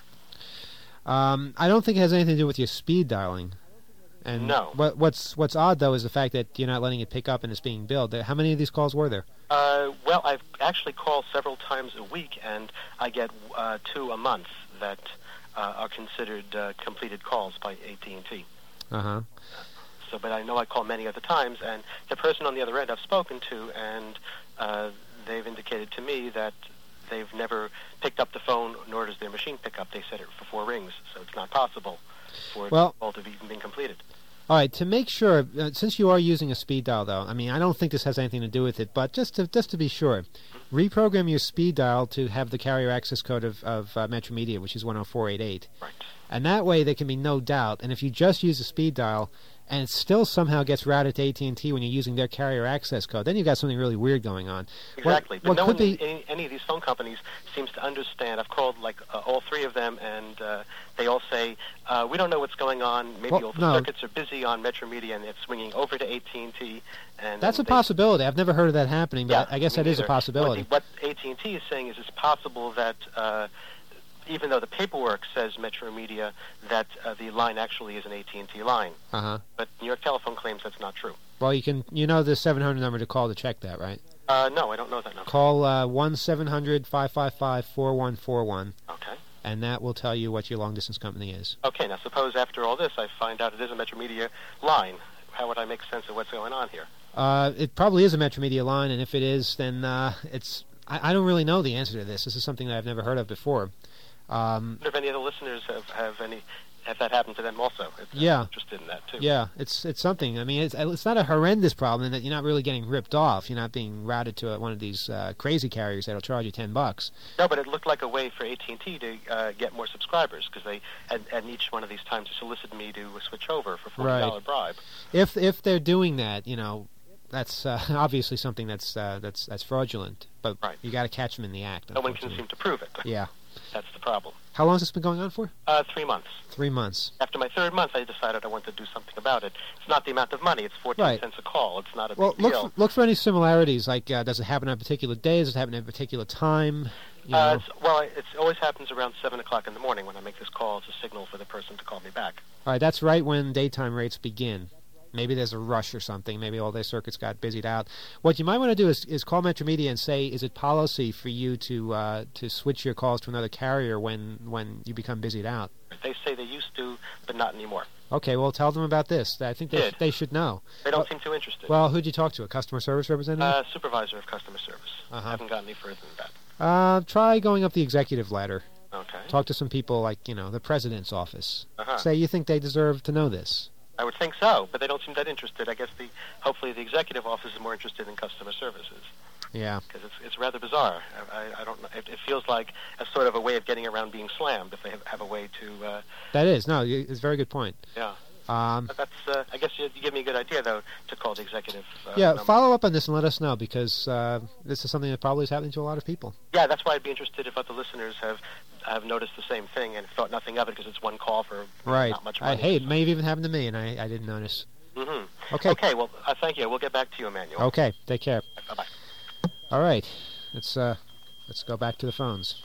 Um, I don't think it has anything to do with your speed dialing. And No. What, what's what's odd though is the fact that you're not letting it pick up and it's being billed. How many of these calls were there? Uh, well, I've actually called several times a week, and I get uh, two a month that uh, are considered uh, completed calls by A T and T. Uh huh. So, but I know I call many other times, and the person on the other end I've spoken to, and uh, they've indicated to me that they've never picked up the phone, nor does their machine pick up. They set it for four rings, so it's not possible for Well- the call to have even been completed. All right, to make sure, uh, since you are using a speed dial, though, I mean, I don't think this has anything to do with it, but just to just to be sure, reprogram your speed dial to have the carrier access code of, of uh, Metro Media, which is one oh four eight eight. Right. And that way there can be no doubt. And if you just use a speed dial and it still somehow gets routed to A T and T when you're using their carrier access code, then you've got something really weird going on. Exactly. What, but what no could one, be... any, any of these phone companies seems to understand. I've called like uh, all three of them, and uh, they all say, uh, we don't know what's going on. Maybe Well, all the no. circuits are busy on Metro Media, and it's swinging over to A T and T. And That's a they- possibility. I've never heard of that happening, but Yeah, I guess me that is a neither. possibility. What, the, what A T and T is saying is it's possible that uh, even though the paperwork says Metro Media, that uh, the line actually is an A T and T line. Uh-huh. But New York Telephone claims that's not true. Well, you can you know the seven hundred number to call to check that, right? Uh, no, I don't know that number. Call uh, one seven hundred five five five four one four one, Okay. and that will tell you what your long-distance company is. Okay, now suppose after all this I find out it is a Metro Media line. How would I make sense of what's going on here? Uh, it probably is a Metro Media line, and if it is, then uh, it's... I, I don't really know the answer to this. This is something that I've never heard of before. Um, I wonder if any other listeners have, have any have that happen to them also. If they're Yeah. interested in that too. yeah, it's it's something. I mean, it's it's not a horrendous problem in that you're not really getting ripped off. You're not being routed to a, one of these uh, crazy carriers that'll charge you ten bucks. No, but it looked like a way for A T and T to uh, get more subscribers because they had, and each one of these times solicited me to switch over for forty dollar Right. bribe. If if they're doing that, you know, that's uh, obviously something that's uh, that's that's fraudulent. But Right. you got to catch them in the act. No one can unfortunately. seem to prove it. Yeah. That's the problem. How long has this been going on for? Uh, three months. Three months. After my third month, I decided I wanted to do something about it. It's not the amount of money. It's fourteen Right. cents a call. It's not a Well, big look deal. for, look for any similarities. Like, uh, does it happen on a particular day? Does it happen at a particular time? You Uh, know? it's, well, it always happens around seven o'clock in the morning when I make this call. It's a signal for the person to call me back. All right, that's right when daytime rates begin. Maybe there's a rush or something. Maybe all their circuits got busied out. What you might want to do is, is call Metro Media and say, is it policy for you to uh, to switch your calls to another carrier when, when you become busied out? They say they used to, but not anymore. Okay, well, tell them about this. I think they, Did. sh- they should know. They don't Well- seem too interested. Well, who'd you talk to? A customer service representative? uh, supervisor of customer service. Uh-huh. Haven't gotten any further than that. Uh, try going up the executive ladder. Okay. Talk to some people like, you know, the president's office. Uh-huh. Say you think they deserve to know this. I would think so, but they don't seem that interested. I guess the hopefully the executive office is more interested in customer services Yeah. because it's it's rather bizarre. I, I, I don't know. It, it feels like a sort of a way of getting around being slammed if they have, have a way to. Uh, That is. No, y- it's a very good point. yeah. Um, But that's. Uh, I guess you, you give me a good idea though to call the executive. Uh, yeah, number. follow up on this and let us know because uh, this is something that probably is happening to a lot of people. Yeah, that's why I'd be interested if other listeners have have noticed the same thing and thought nothing of it because it's one call for Right. not much I, money. hey, it may have even happened to me and I, I didn't notice. Mm-hmm. Okay. Okay. Well, uh, thank you. We'll get back to you, Emmanuel. Okay, take care. Bye bye. All right, let's uh, let's go back to the phones.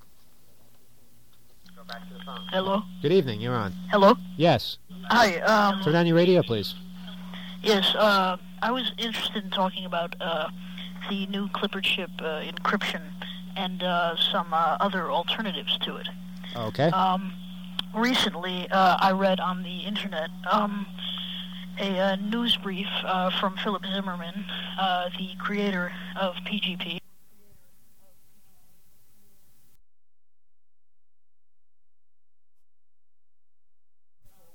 Go back to the phone. Hello? Good evening, you're on. Hello? Yes, Hi, um, turn down your radio, please. yes, uh, I was interested in talking about, uh, the new Clipper chip, uh, encryption and, uh, some, uh, other alternatives to it. Okay. Um, recently, uh, I read on the internet, um, a, uh, news brief, uh, from Philip Zimmerman, uh, the creator of P G P.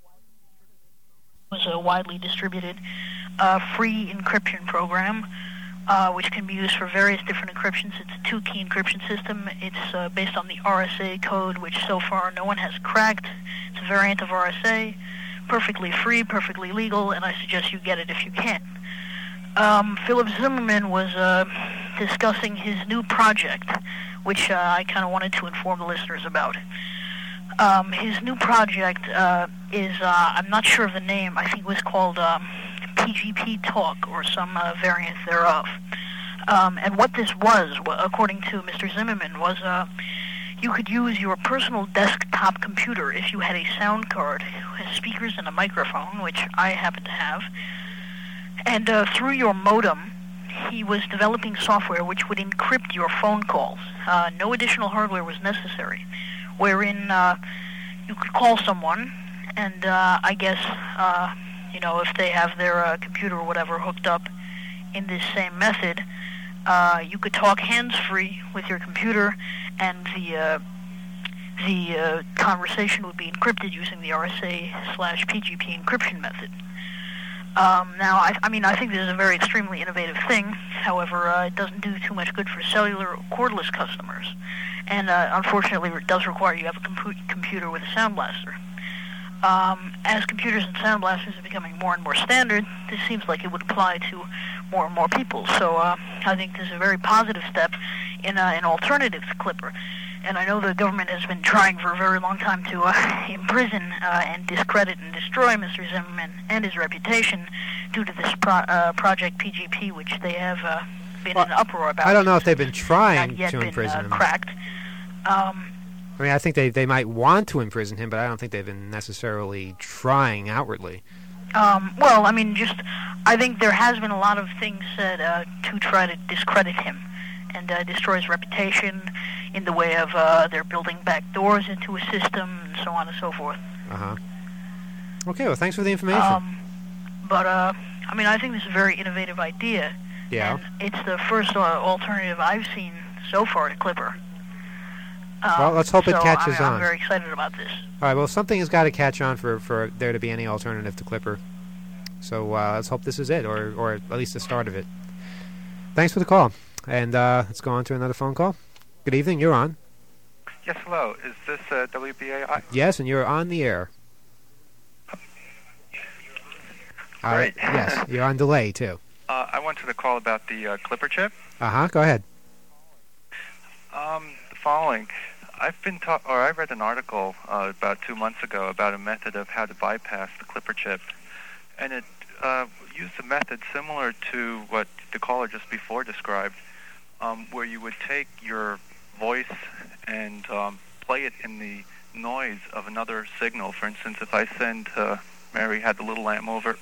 Was a widely distributed uh, free encryption program uh, which can be used for various different encryptions. It's a two-key encryption system. It's uh, based on the R S A code, which so far no one has cracked. It's a variant of R S A, perfectly free, perfectly legal, and I suggest you get it if you can. Um, Philip Zimmermann was uh, discussing his new project, which uh, I kind of wanted to inform the listeners about. Um, his new project uh, is, uh, I'm not sure of the name, I think it was called um, P G P Talk or some uh, variant thereof. Um, and what this was, according to Mister Zimmermann, was uh, you could use your personal desktop computer if you had a sound card, speakers and a microphone, which I happen to have, and uh, through your modem, he was developing software which would encrypt your phone calls. Uh, no additional hardware was necessary, wherein uh, you could call someone, and uh, I guess, uh, you know, if they have their uh, computer or whatever hooked up in this same method, uh, you could talk hands-free with your computer, and the uh, the uh, conversation would be encrypted using the R S A slash P G P encryption method. Um, now, I, I mean, I think this is a very extremely innovative thing. However, uh, it doesn't do too much good for cellular or cordless customers. And uh, unfortunately, it does require you have a compu- computer with a sound blaster. Um, as computers and sound blasters are becoming more and more standard, this seems like it would apply to more and more people. So uh, I think this is a very positive step in uh, an alternative to Clipper. And I know the government has been trying for a very long time to uh, imprison uh, and discredit and destroy Mister Zimmermann and his reputation due to this pro- uh, Project P G P, which they have uh, been well, in uproar about. I don't know if they've been trying not yet to been, imprison uh, him. Cracked. Um, I mean, I think they, they might want to imprison him, but I don't think they've been necessarily trying outwardly. Um, well, I mean, just I think there has been a lot of things said uh, to try to discredit him and uh, destroy his reputation in the way of uh, they're building back doors into a system and so on and so forth. Uh-huh. Okay, well, thanks for the information. Um, but, uh, I mean, I think this is a very innovative idea. Yeah. And it's the first uh, alternative I've seen so far to Clipper. Um, well, let's hope so it catches I'm, on. I'm very excited about this. All right, well, something has got to catch on for, for there to be any alternative to Clipper. So uh, let's hope this is it, or, or at least the start of it. Thanks for the call. And uh, let's go on to another phone call. Good evening, you're on. Yes, hello. Is this uh, W B A I? Yes, and you're on the air. Great. Uh, yes, you're on delay, too. Uh, I wanted to call about the uh, Clipper chip. Uh-huh, go ahead. Um, the following. I've been taught, or I read an article uh, about two months ago about a method of how to bypass the Clipper chip, and it uh, used a method similar to what the caller just before described, um, where you would take your voice and um, play it in the noise of another signal. For instance, if I send uh, Mary Had the Little Lamb over,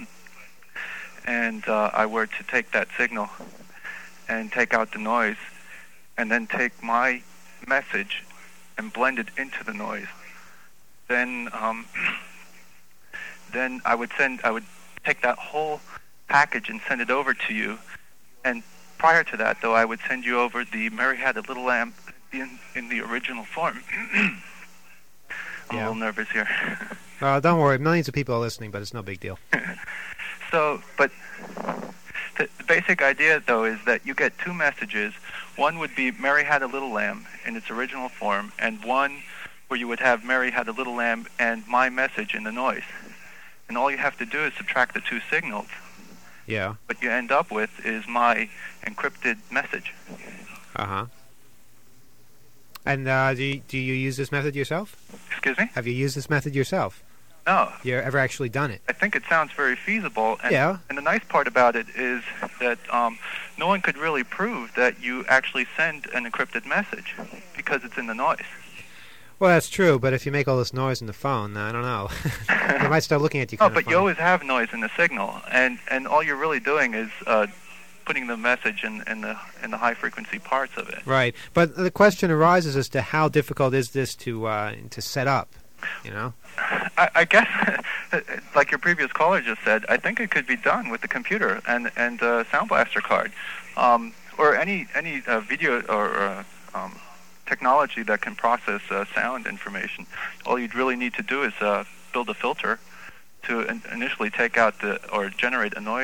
and uh, I were to take that signal and take out the noise, and then take my message and blend it into the noise, then um, then I would send I would take that whole package and send it over to you. And prior to that, though, I would send you over the Mary Had a Little Lamb in in the original form. I'm yeah. a little nervous here. uh, don't worry, millions of people are listening, but it's no big deal. So, but the, the basic idea, though, is that you get two messages. One would be Mary Had a Little Lamb in its original form, and one where you would have Mary Had a Little Lamb and my message in the noise. And all you have to do is subtract the two signals. Yeah. What you end up with is my encrypted message. Uh-huh. And uh, do, you, do you use this method yourself? Excuse me? Have you used this method yourself? No. You ever actually done it? I think it sounds very feasible. And, yeah. And the nice part about it is that um, no one could really prove that you actually send an encrypted message because it's in the noise. Well, that's true, but if you make all this noise in the phone, I don't know. They might start looking at you Oh, kind but of funny. you always have noise in the signal, and, and all you're really doing is uh, putting the message in, in the in the high-frequency parts of it. Right, but the question arises as to how difficult is this to uh, to set up, you know? I, I guess, like your previous caller just said, I think it could be done with the computer and and uh, Sound Blaster card, um, or any any uh, video or uh, um, technology that can process uh, sound information. All you'd really need to do is uh, build a filter to in- initially take out the or generate a noise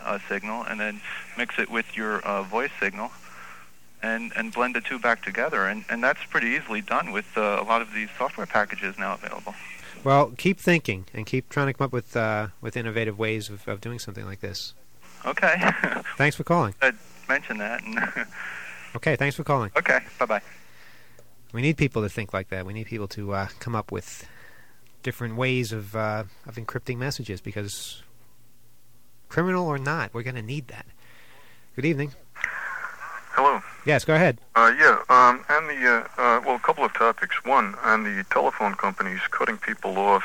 uh, signal and then mix it with your uh, voice signal and, and blend the two back together. And, and that's pretty easily done with uh, a lot of these software packages now available. Well, keep thinking and keep trying to come up with uh, with innovative ways of, of doing something like this. Okay. Thanks for calling. I'd mention that. Okay, thanks for calling. Okay, bye-bye. We need people to think like that. We need people to uh, come up with different ways of uh, of encrypting messages, because criminal or not, we're going to need that. Good evening. Hello. Yes, go ahead. Uh, yeah, um, and the, uh, uh, well, a couple of topics. One, on the telephone companies cutting people off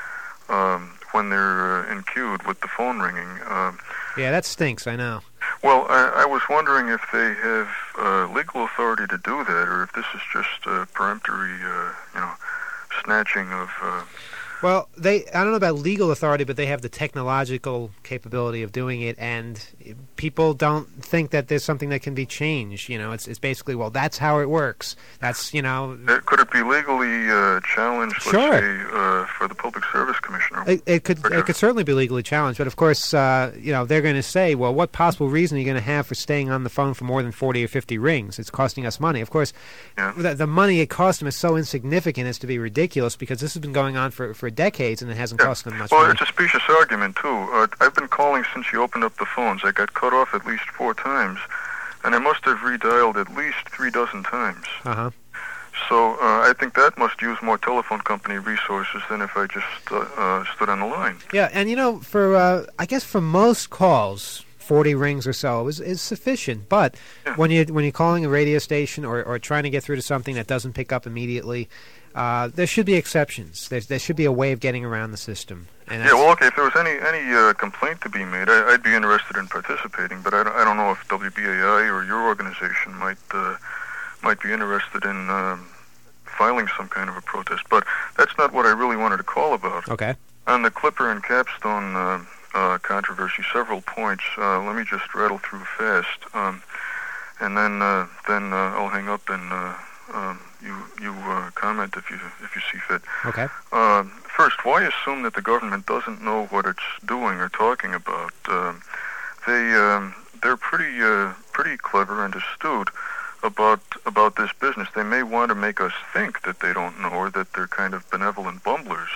um, when they're uh, in queued with the phone ringing. Uh, yeah, that stinks, I know. Well, I, I was wondering if they have uh, legal authority to do that, or if this is just uh, peremptory, uh, you know, snatching of... Uh, Well, they I don't know about legal authority, but they have the technological capability of doing it, and people don't think that there's something that can be changed. You know, it's it's basically, well, that's how it works. That's, you know... Could it be legally uh, challenged, Sure. let's say, uh, for the Public Service Commissioner? It, it could it could certainly be legally challenged, but of course, uh, you know, they're going to say, well, what possible reason are you going to have for staying on the phone for more than forty or fifty rings? It's costing us money. Of course, yeah. the, the money it costs them is so insignificant as to be ridiculous, because this has been going on for, for decades, and it hasn't Yeah. cost them much well, money. it's a specious argument, too. Uh, I've been calling since you opened up the phones. I got cut off at least four times, and I must have redialed at least three dozen times. Uh-huh. So uh, I think that must use more telephone company resources than if I just uh, uh, stood on the line. Yeah, and you know, for uh, I guess for most calls, forty rings or so is, is sufficient. But yeah. when you when you're calling a radio station or, or trying to get through to something that doesn't pick up immediately, uh, there should be exceptions. There there should be a way of getting around the system. And yeah, well, okay. If there was any any uh, complaint to be made, I, I'd be interested in participating. But I don't, I don't know if W B A I or your organization might uh, might be interested in um, filing some kind of a protest. But that's not what I really wanted to call about. Okay. On the Clipper and Capstone uh, uh, controversy, several points. Uh, let me just rattle through fast, um, and then uh, then uh, I'll hang up and uh, um, you you uh, comment if you if you see fit. Okay. Uh, first, why assume that the government doesn't know what it's doing or talking about? Uh, they um, they're pretty uh, pretty clever and astute about about this business. They may want to make us think that they don't know, or that they're kind of benevolent bumblers.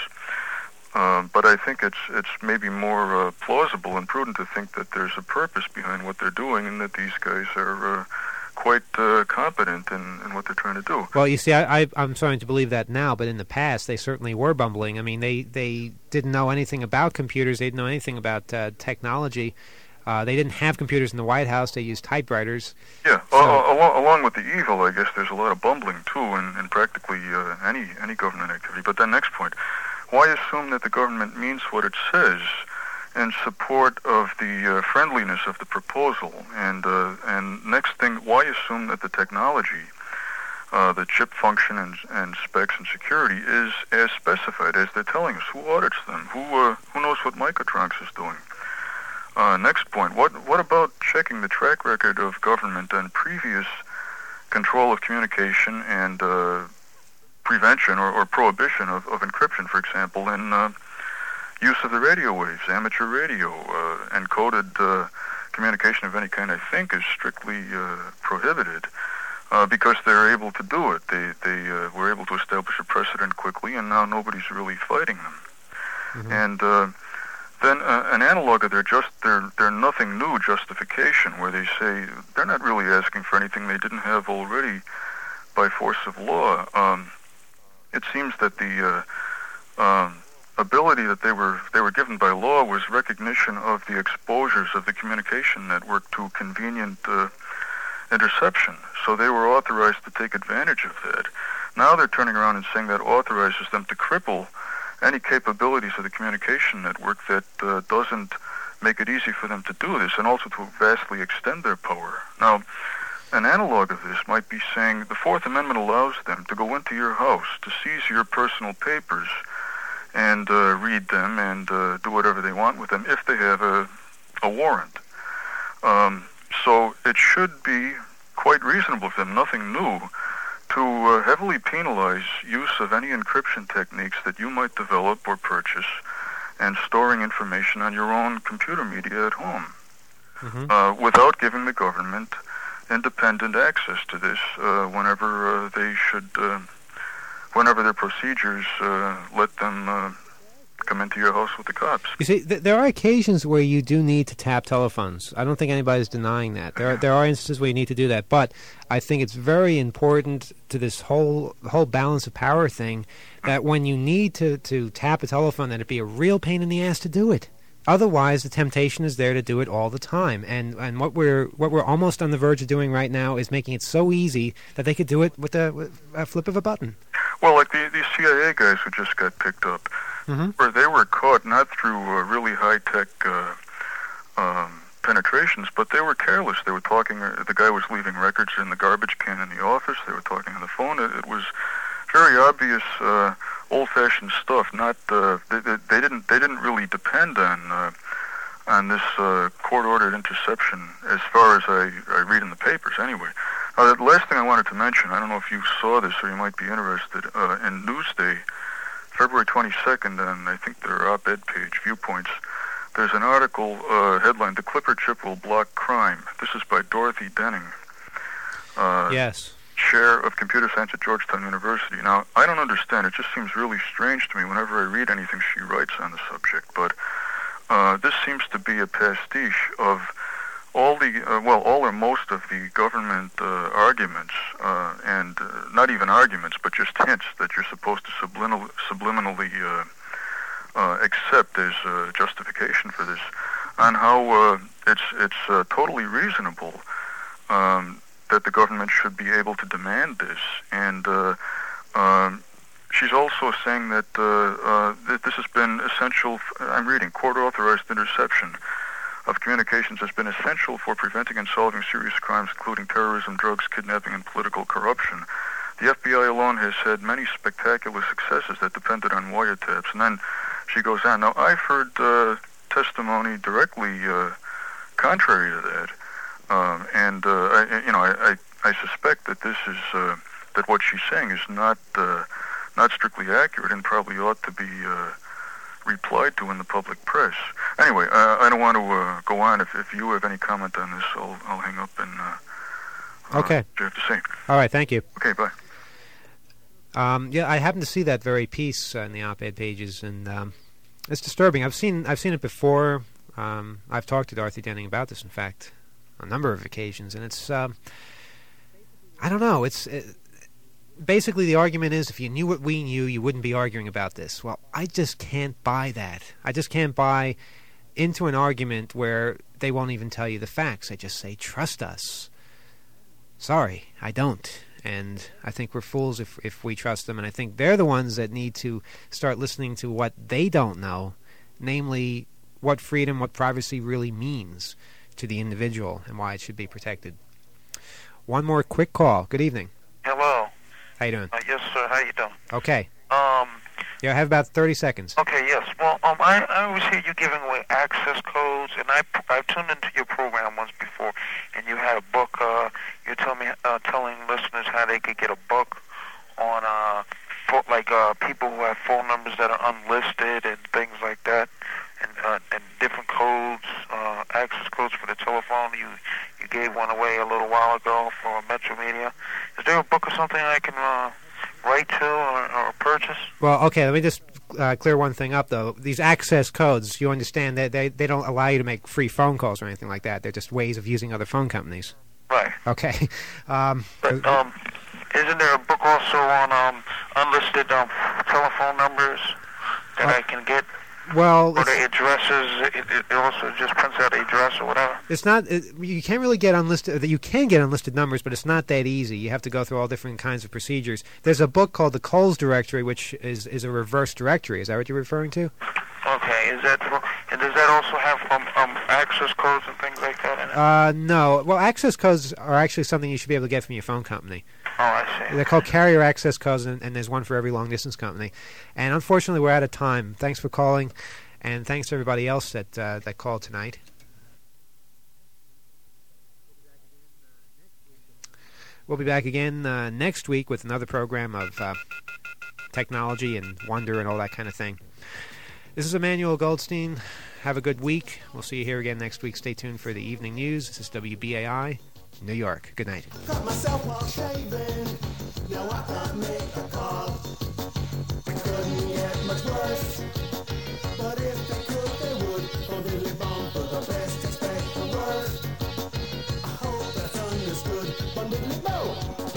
Um, but I think it's it's maybe more uh, plausible and prudent to think that there's a purpose behind what they're doing, and that these guys are uh, quite uh, competent in, in what they're trying to do. Well, you see, I, I, I'm starting to believe that now, but in the past, they certainly were bumbling. I mean, they, they didn't know anything about computers. They didn't know anything about uh, technology. Uh, they didn't have computers in the White House. They used typewriters. Yeah, So- uh, along, along with the evil, I guess there's a lot of bumbling, too, in, in practically uh, any, any government activity. But then next point, why assume that the government means what it says in support of the uh, friendliness of the proposal? And uh, and next thing, why assume that the technology, uh, the chip function and, and specs and security is as specified as they're telling us? Who audits them? Who uh, who knows what Microtronics is doing? Uh, next point, what what about checking the track record of government on previous control of communication and uh, prevention or, or prohibition of, of encryption, for example, in uh, use of the radio waves, amateur radio, uh, encoded uh, communication of any kind, I think, is strictly uh, prohibited uh, because they're able to do it. They they uh, were able to establish a precedent quickly, and now nobody's really fighting them. Mm-hmm. And uh, then uh, an analog of their just their their nothing new justification, where they say they're not really asking for anything they didn't have already by force of law. Um, it seems that the uh, um, ability that they were they were given by law was recognition of the exposures of the communication network to convenient uh, interception. So they were authorized to take advantage of that. Now they're turning around and saying that authorizes them to cripple any capabilities of the communication network that uh, doesn't make it easy for them to do this, and also to vastly extend their power. Now, an analog of this might be saying the Fourth Amendment allows them to go into your house, to seize your personal papers, and uh, read them and uh, do whatever they want with them if they have a, a warrant. Um, so it should be quite reasonable for them, nothing new, to uh, heavily penalize use of any encryption techniques that you might develop or purchase and storing information on your own computer media at home. mm-hmm. uh, without giving the government independent access to this uh, whenever uh, they should, uh, whenever their procedures uh, let them uh, come into your house with the cops. You see, th- there are occasions where you do need to tap telephones. I don't think anybody's denying that. There are, there are instances where you need to do that, but I think it's very important to this whole whole balance of power thing that when you need to, to tap a telephone, that it be a real pain in the ass to do it. Otherwise, the temptation is there to do it all the time. And and what we're what we're almost on the verge of doing right now is making it so easy that they could do it with a, with a flip of a button. Well, like the, these C I A guys who just got picked up, mm-hmm. where they were caught not through uh, really high-tech uh, um, penetrations, but they were careless. They were talking, uh, the guy was leaving records in the garbage can in the office, they were talking on the phone. It, it was very obvious uh, old-fashioned stuff. Not uh, they, they, they didn't they didn't really depend on uh, on this uh, court-ordered interception, as far as I, I read in the papers. Anyway, uh, the last thing I wanted to mention, I don't know if you saw this or you might be interested, uh, in Newsday, February twenty-second, on I think their op-ed page, Viewpoints. There's an article uh, headlined "The Clipper Chip Will Block Crime." This is by Dorothy Denning. Uh, yes. Chair of Computer Science at Georgetown University. Now, I don't understand. It just seems really strange to me whenever I read anything she writes on the subject. But uh, this seems to be a pastiche of all the, uh, well, all or most of the government uh, arguments, uh, and uh, not even arguments, but just hints that you're supposed to subliminal, subliminally uh, uh, accept as uh, justification for this, on how uh, it's it's uh, totally reasonable um, that the government should be able to demand this. And uh, um, she's also saying that, uh, uh, that this has been essential, f- I'm reading, court-authorized interception of communications has been essential for preventing and solving serious crimes, including terrorism, drugs, kidnapping, and political corruption. The F B I alone has had many spectacular successes that depended on wiretaps. And then she goes on. Now, I've heard uh, testimony directly uh, contrary to that. Um, and uh, I, you know, I, I, I suspect that this is uh, that what she's saying is not uh, not strictly accurate, and probably ought to be uh, replied to in the public press. Anyway, uh, I don't want to uh, go on. If, if you have any comment on this, I'll, I'll hang up and uh, okay. Uh, what you have to say. All right, thank you. Okay, bye. Um, yeah, I happened to see that very piece uh, in the op-ed pages, and um, it's disturbing. I've seen I've seen it before. Um, I've talked to Dorothy Denning about this, in fact, a number of occasions, and it's um, I don't know. It's it, basically the argument is if you knew what we knew, you wouldn't be arguing about this. Well, I just can't buy that. I just can't buy into an argument where they won't even tell you the facts. They just say, "Trust us." Sorry, I don't. And I think we're fools if if we trust them. And I think they're the ones that need to start listening to what they don't know, namely what freedom, what privacy really means to the individual and why it should be protected. One more quick call. Good evening. Hello. How you doing? Uh, yes, sir. How you doing? Okay. Um. Yeah, I have about thirty seconds. Okay. Yes. Well, um, I I always hear you giving away access codes, and I I've tuned into your program once before, and you had a book. Uh, you told me uh, telling listeners how they could get a book on uh, for, like uh, people who have phone numbers that are unlisted and things like that, and uh, and different codes, uh, access codes for the telephone. You you gave one away a little while ago for Metro Media. Is there a book or something I can uh, write to or, or purchase? Well, okay, let me just uh, clear one thing up, though. These access codes, you understand that they, they don't allow you to make free phone calls or anything like that. They're just ways of using other phone companies. Right. Okay. Um, but um, isn't there a book also on um, unlisted um, telephone numbers that uh, I can get? Well, or the addresses. It, it also just prints out the address or whatever. It's not. It, you can't really get unlisted. You can get unlisted numbers, but it's not that easy. You have to go through all different kinds of procedures. There's a book called the Coles Directory, which is is a reverse directory. Is that what you're referring to? Okay. Is that and does that also have um, um access codes and things like that in it? Uh, no. Well, access codes are actually something you should be able to get from your phone company. Oh, I see. They're called carrier access codes, and, and there's one for every long-distance company. And unfortunately, we're out of time. Thanks for calling, and thanks to everybody else that uh, that called tonight. We'll be back again uh, next week with another program of uh, technology and wonder and all that kind of thing. This is Emmanuel Goldstein. Have a good week. We'll see you here again next week. Stay tuned for the evening news. This is W B A I, New York. Good night. Cut myself while shaving. Now I can't make a call. It couldn't get much worse. But if they could, they would. Oh, Billy Bum for the best, expect the worst. I hope that's understood. One Billy Bo.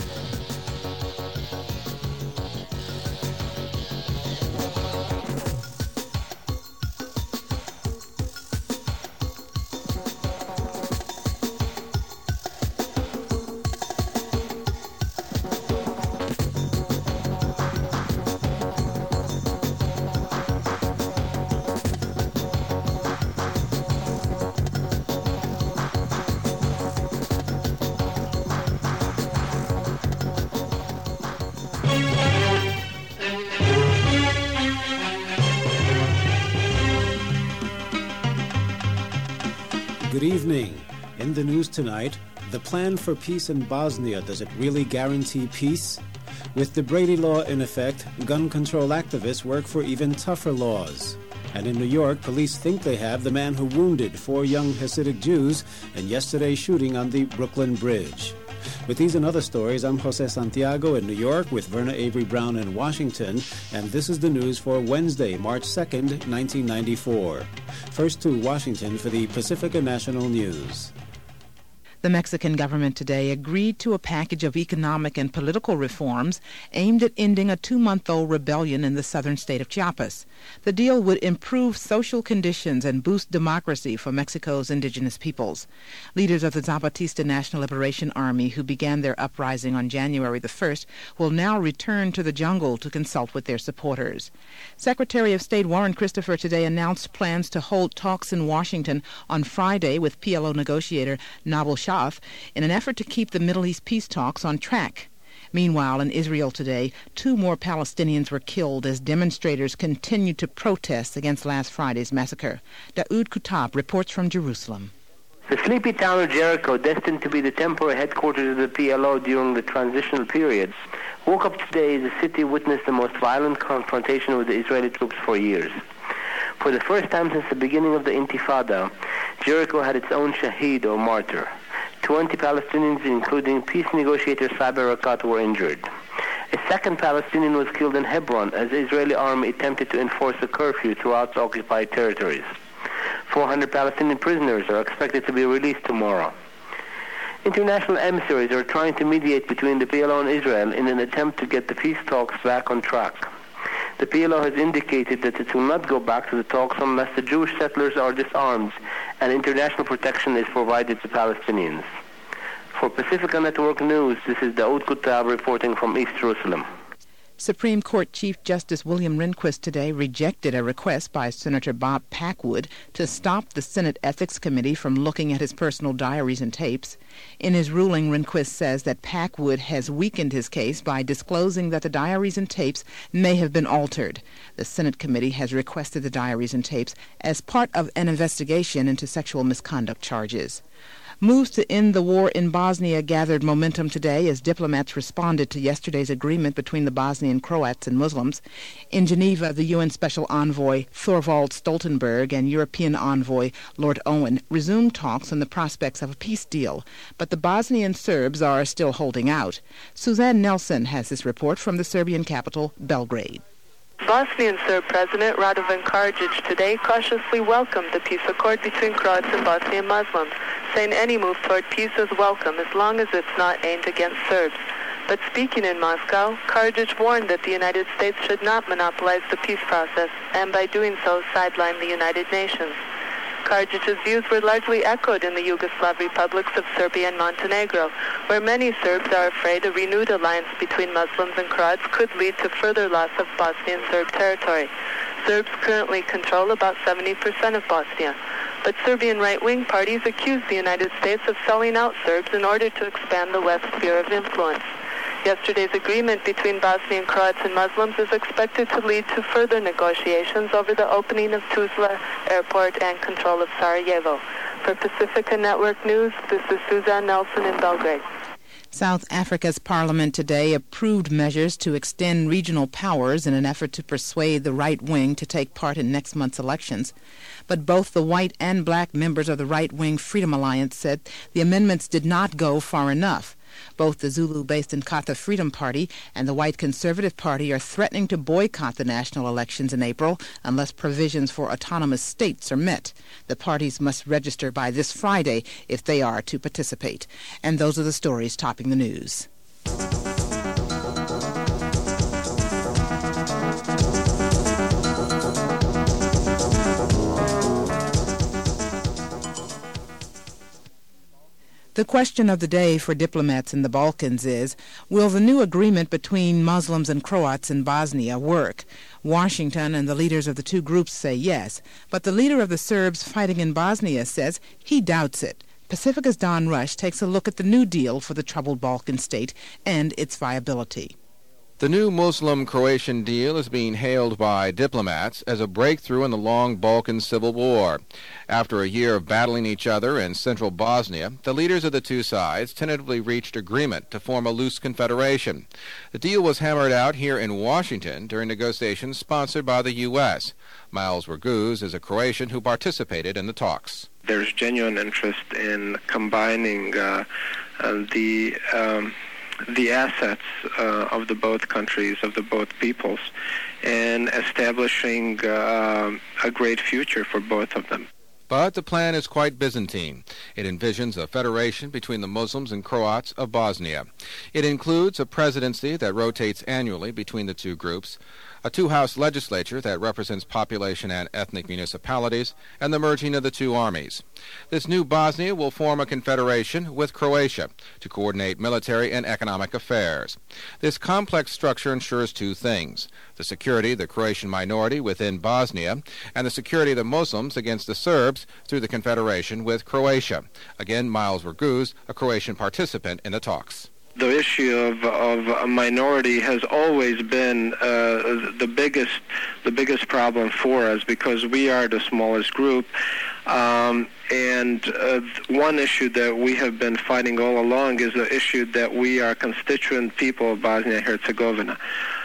Good evening. In the news tonight, the plan for peace in Bosnia, does it really guarantee peace? With the Brady Law in effect, gun control activists work for even tougher laws. And in New York, police think they have the man who wounded four young Hasidic Jews in yesterday's shooting on the Brooklyn Bridge. With these and other stories, I'm Jose Santiago in New York with Verna Avery Brown in Washington, and this is the news for Wednesday, March second, nineteen ninety-four. First to Washington for the Pacifica National News. The Mexican government today agreed to a package of economic and political reforms aimed at ending a two-month-old rebellion in the southern state of Chiapas. The deal would improve social conditions and boost democracy for Mexico's indigenous peoples. Leaders of the Zapatista National Liberation Army, who began their uprising on January the first, will now return to the jungle to consult with their supporters. Secretary of State Warren Christopher today announced plans to hold talks in Washington on Friday with P L O negotiator Nabil Shah in an effort to keep the Middle East peace talks on track. Meanwhile, in Israel today, two more Palestinians were killed as demonstrators continued to protest against last Friday's massacre. Daoud Kutab reports from Jerusalem. The sleepy town of Jericho, destined to be the temporary headquarters of the P L O during the transitional periods, woke up today as the city witnessed the most violent confrontation with the Israeli troops for years. For the first time since the beginning of the Intifada, Jericho had its own shaheed or martyr. Twenty Palestinians, including peace negotiator Saeb Erekat, were injured. A second Palestinian was killed in Hebron as the Israeli army attempted to enforce a curfew throughout the occupied territories. four hundred Palestinian prisoners are expected to be released tomorrow. International emissaries are trying to mediate between the P L O and Israel in an attempt to get the peace talks back on track. The P L O has indicated that it will not go back to the talks unless the Jewish settlers are disarmed and international protection is provided to Palestinians. For Pacifica Network News, this is Daoud Kutab reporting from East Jerusalem. Supreme Court Chief Justice William Rehnquist today rejected a request by Senator Bob Packwood to stop the Senate Ethics Committee from looking at his personal diaries and tapes. In his ruling, Rehnquist says that Packwood has weakened his case by disclosing that the diaries and tapes may have been altered. The Senate committee has requested the diaries and tapes as part of an investigation into sexual misconduct charges. Moves to end the war in Bosnia gathered momentum today as diplomats responded to yesterday's agreement between the Bosnian Croats and Muslims. In Geneva, the U N Special Envoy Thorvald Stoltenberg and European Envoy Lord Owen resumed talks on the prospects of a peace deal, but the Bosnian Serbs are still holding out. Suzanne Nelson has this report from the Serbian capital, Belgrade. Bosnian Serb President Radovan Karadzic today cautiously welcomed the peace accord between Croats and Bosnian Muslims, saying any move toward peace is welcome as long as it's not aimed against Serbs. But speaking in Moscow, Karadzic warned that the United States should not monopolize the peace process and by doing so sideline the United Nations. Karadzic's views were largely echoed in the Yugoslav republics of Serbia and Montenegro, where many Serbs are afraid a renewed alliance between Muslims and Croats could lead to further loss of Bosnian Serb territory. Serbs currently control about seventy percent of Bosnia, but Serbian right-wing parties accuse the United States of selling out Serbs in order to expand the West's sphere of influence. Yesterday's agreement between Bosnian Croats and Muslims is expected to lead to further negotiations over the opening of Tuzla Airport and control of Sarajevo. For Pacifica Network News, this is Suzanne Nelson in Belgrade. South Africa's parliament today approved measures to extend regional powers in an effort to persuade the right wing to take part in next month's elections. But both the white and black members of the right-wing Freedom Alliance said the amendments did not go far enough. Both the Zulu-based Inkatha Freedom Party and the White Conservative Party are threatening to boycott the national elections in April unless provisions for autonomous states are met. The parties must register by this Friday if they are to participate. And those are the stories topping the news. The question of the day for diplomats in the Balkans is, will the new agreement between Muslims and Croats in Bosnia work? Washington and the leaders of the two groups say yes, but the leader of the Serbs fighting in Bosnia says he doubts it. Pacifica's Don Rush takes a look at the new deal for the troubled Balkan state and its viability. The new Muslim-Croatian deal is being hailed by diplomats as a breakthrough in the long Balkan civil war. After a year of battling each other in central Bosnia, the leaders of the two sides tentatively reached agreement to form a loose confederation. The deal was hammered out here in Washington during negotiations sponsored by the U S Miles Raguz is a Croatian who participated in the talks. There's genuine interest in combining uh, uh, the... Um the assets uh, of the both countries, of the both peoples, and establishing uh, a great future for both of them. But the plan is quite Byzantine. It envisions a federation between the Muslims and Croats of Bosnia. It includes a presidency that rotates annually between the two groups, a two-house legislature that represents population and ethnic municipalities, and the merging of the two armies. This new Bosnia will form a confederation with Croatia to coordinate military and economic affairs. This complex structure ensures two things: the security of the Croatian minority within Bosnia and the security of the Muslims against the Serbs through the confederation with Croatia. Again, Miles Raguz, a Croatian participant in the talks. The issue of, of a minority has always been uh, the biggest the biggest problem for us because we are the smallest group. Um, and uh, one issue that we have been fighting all along is the issue that we are constituent people of Bosnia and Herzegovina.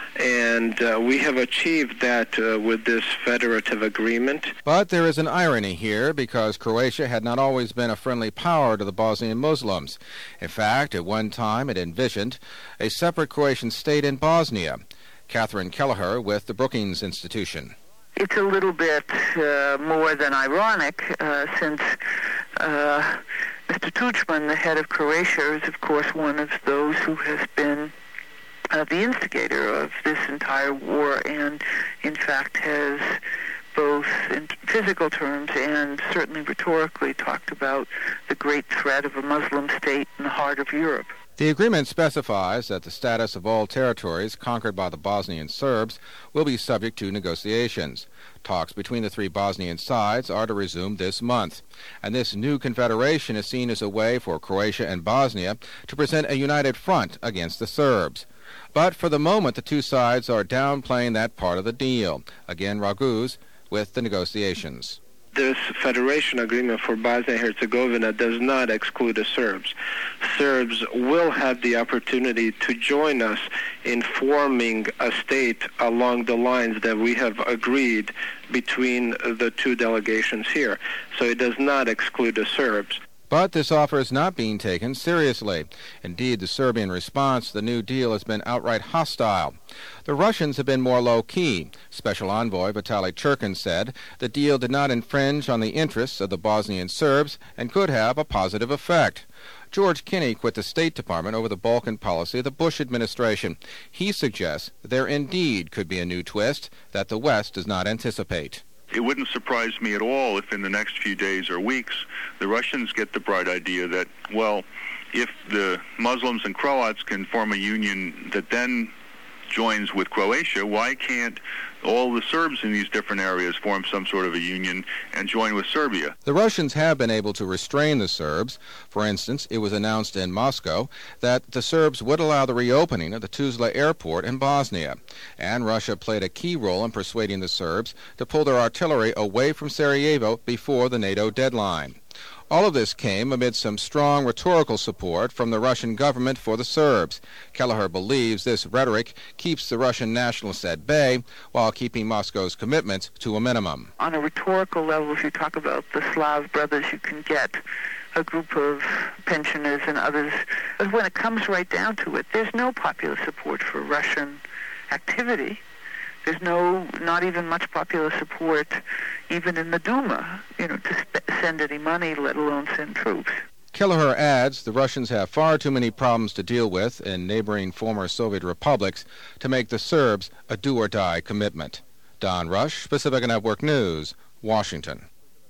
And uh, we have achieved that uh, with this federative agreement. But there is an irony here because Croatia had not always been a friendly power to the Bosnian Muslims. In fact, at one time it envisioned a separate Croatian state in Bosnia. Catherine Kelleher with the Brookings Institution. It's a little bit uh, more than ironic uh, since uh, Mister Tudjman, the head of Croatia, is of course one of those who has been Uh, the instigator of this entire war and, in fact, has both in physical terms and certainly rhetorically talked about the great threat of a Muslim state in the heart of Europe. The agreement specifies that the status of all territories conquered by the Bosnian Serbs will be subject to negotiations. Talks between the three Bosnian sides are to resume this month, and this new confederation is seen as a way for Croatia and Bosnia to present a united front against the Serbs. But for the moment, the two sides are downplaying that part of the deal. Again, Raguz with the negotiations. This federation agreement for Bosnia and Herzegovina does not exclude the Serbs. Serbs will have the opportunity to join us in forming a state along the lines that we have agreed between the two delegations here. So it does not exclude the Serbs. But this offer is not being taken seriously. Indeed, the Serbian response to the new deal has been outright hostile. The Russians have been more low-key. Special Envoy Vitaly Churkin said the deal did not infringe on the interests of the Bosnian Serbs and could have a positive effect. George Kinney quit the State Department over the Balkan policy of the Bush administration. He suggests that there indeed could be a new twist that the West does not anticipate. It wouldn't surprise me at all if in the next few days or weeks the Russians get the bright idea that, well, if the Muslims and Croats can form a union that then joins with Croatia, why can't all the Serbs in these different areas form some sort of a union and join with Serbia? The Russians have been able to restrain the Serbs. For instance, it was announced in Moscow that the Serbs would allow the reopening of the Tuzla airport in Bosnia. And Russia played a key role in persuading the Serbs to pull their artillery away from Sarajevo before the NATO deadline. All of this came amid some strong rhetorical support from the Russian government for the Serbs. Kelleher believes this rhetoric keeps the Russian nationalists at bay while keeping Moscow's commitment to a minimum. On a rhetorical level, if you talk about the Slav brothers, you can get a group of pensioners and others. But when it comes right down to it, there's no popular support for Russian activity. There's no, not even much popular support, even in the Duma, you know, to sp- send any money, let alone send troops. Kelleher adds the Russians have far too many problems to deal with in neighboring former Soviet republics to make the Serbs a do-or-die commitment. Don Rush, Pacifica Network News, Washington.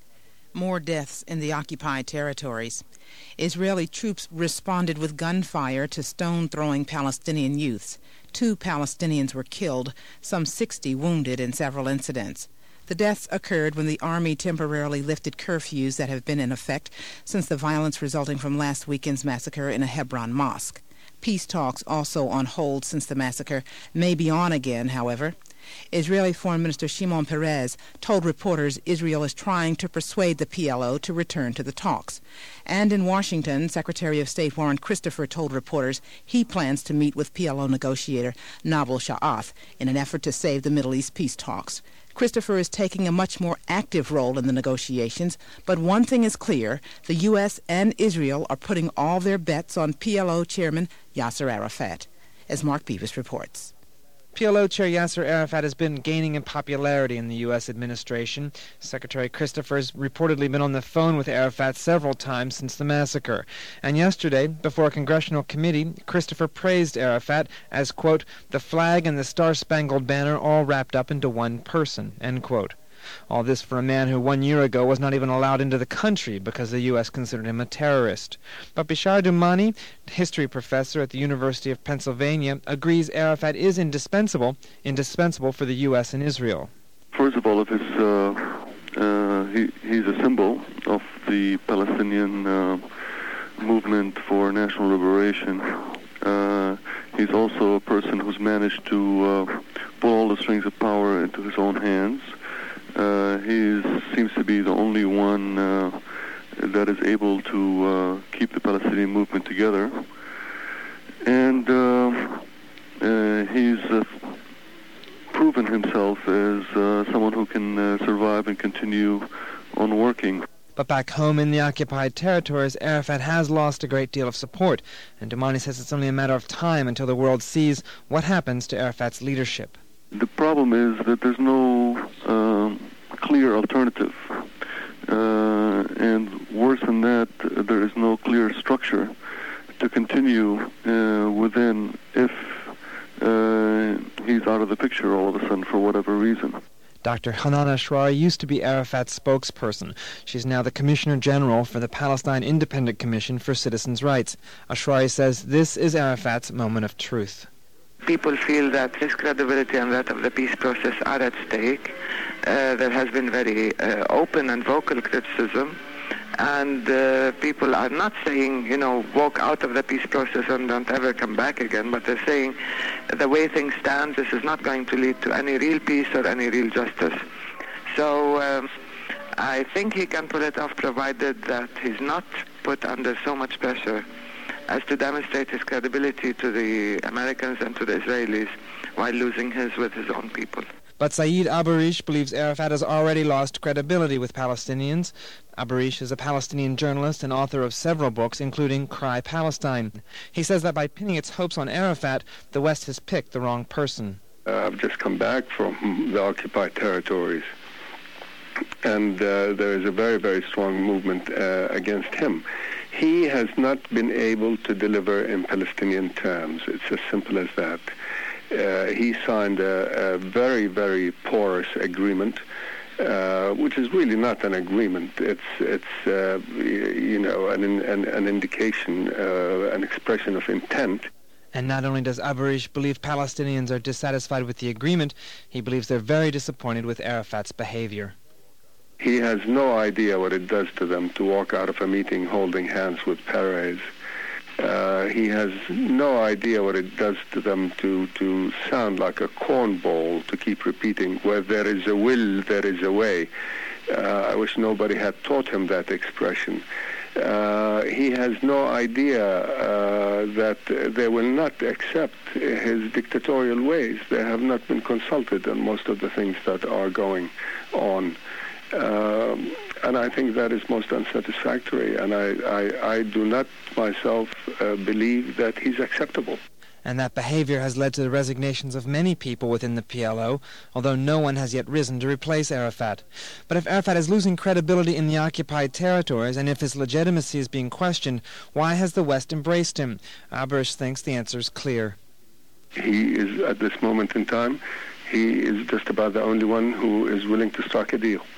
More deaths in the occupied territories. Israeli troops responded with gunfire to stone-throwing Palestinian youths. Two Palestinians were killed, some sixty wounded in several incidents. The deaths occurred when the Army temporarily lifted curfews that have been in effect since the violence resulting from last weekend's massacre in a Hebron mosque. Peace talks also on hold since the massacre may be on again, however. Israeli Foreign Minister Shimon Peres told reporters Israel is trying to persuade the P L O to return to the talks. And in Washington, Secretary of State Warren Christopher told reporters he plans to meet with P L O negotiator Nabil Sha'ath in an effort to save the Middle East peace talks. Christopher is taking a much more active role in the negotiations, but one thing is clear, the U S and Israel are putting all their bets on P L O Chairman Yasser Arafat, as Mark Beavis reports. P L O Chair Yasser Arafat has been gaining in popularity in the U S administration. Secretary Christopher has reportedly been on the phone with Arafat several times since the massacre. And yesterday, before a congressional committee, Christopher praised Arafat as, quote, the flag and the Star-Spangled Banner all wrapped up into one person, end quote. All this for a man who one year ago was not even allowed into the country because the U S considered him a terrorist. But Bishar Dumani, history professor at the University of Pennsylvania, agrees Arafat is indispensable, indispensable for the U S and Israel. First of all, if it's, uh, uh, he, he's a symbol of the Palestinian uh, movement for national liberation. Uh, he's also a person who's managed to uh, pull all the strings of power into his own hands. Uh, he seems to be the only one uh, that is able to uh, keep the Palestinian movement together. And uh, uh, he's uh, proven himself as uh, someone who can uh, survive and continue on working. But back home in the occupied territories, Arafat has lost a great deal of support, and Dumani says it's only a matter of time until the world sees what happens to Arafat's leadership. The problem is that there's no um, clear alternative. Uh, and worse than that, there is no clear structure to continue uh, within if uh, he's out of the picture all of a sudden for whatever reason. Doctor Hanan Ashrawi used to be Arafat's spokesperson. She's now the Commissioner General for the Palestine Independent Commission for Citizens' Rights. Ashrawi says this is Arafat's moment of truth. People feel that his credibility and that of the peace process are at stake. Uh, there has been very uh, open and vocal criticism, and uh, people are not saying, you know, walk out of the peace process and don't ever come back again, but they're saying the way things stand, this is not going to lead to any real peace or any real justice. So um, I think he can pull it off, provided that he's not put under so much pressure as to demonstrate his credibility to the Americans and to the Israelis while losing his with his own people. But Saeed Abarish believes Arafat has already lost credibility with Palestinians. Abarish is a Palestinian journalist and author of several books, including Cry Palestine. He says that by pinning its hopes on Arafat, the West has picked the wrong person. Uh, I've just come back from the occupied territories, and uh, there is a very, very strong movement uh, against him. He has not been able to deliver in Palestinian terms. It's as simple as that. Uh, he signed a, a very, very porous agreement, uh, which is really not an agreement. It's, it's uh, you know, an, an, an indication, uh, an expression of intent. And not only does Abarish believe Palestinians are dissatisfied with the agreement, he believes they're very disappointed with Arafat's behavior. He has no idea what it does to them to walk out of a meeting holding hands with Peres. Uh, he has no idea what it does to them to, to sound like a cornball, to keep repeating, where there is a will, there is a way. Uh, I wish nobody had taught him that expression. Uh, he has no idea uh, that they will not accept his dictatorial ways. They have not been consulted on most of the things that are going on. Um, and I think that is most unsatisfactory, and I, I, I do not myself uh, believe that he's acceptable. And that behavior has led to the resignations of many people within the P L O, although no one has yet risen to replace Arafat. But if Arafat is losing credibility in the occupied territories, and if his legitimacy is being questioned, why has the West embraced him? Aberish thinks the answer is clear. He is, at this moment in time, he is just about the only one who is willing to strike a deal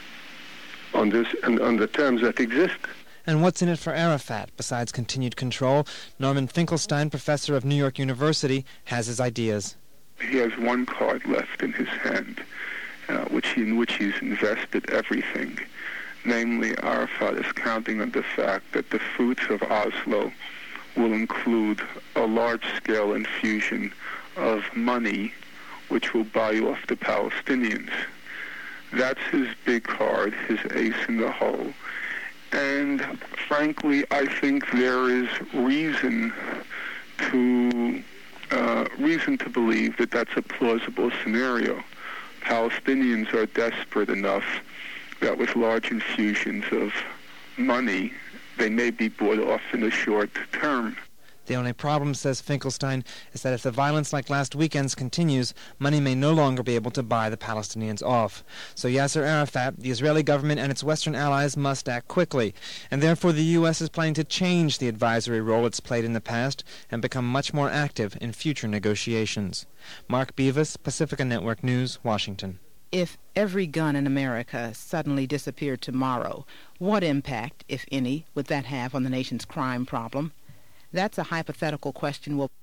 on this and on the terms that exist. And what's in it for Arafat, besides continued control? Norman Finkelstein, professor of New York University, has his ideas. He has one card left in his hand, uh, which he, in which he's invested everything. Namely, Arafat is counting on the fact that the fruits of Oslo will include a large-scale infusion of money which will buy off the Palestinians. That's his big card, his ace in the hole. And frankly, I think there is reason to uh, reason to believe that that's a plausible scenario. Palestinians are desperate enough that with large infusions of money, they may be bought off in the short term. The only problem, says Finkelstein, is that if the violence like last weekend's continues, money may no longer be able to buy the Palestinians off. So Yasser Arafat, the Israeli government, and its Western allies must act quickly, and therefore the U S is planning to change the advisory role it's played in the past and become much more active in future negotiations. Mark Beavis, Pacifica Network News, Washington. If every gun in America suddenly disappeared tomorrow, what impact, if any, would that have on the nation's crime problem? That's a hypothetical question we'll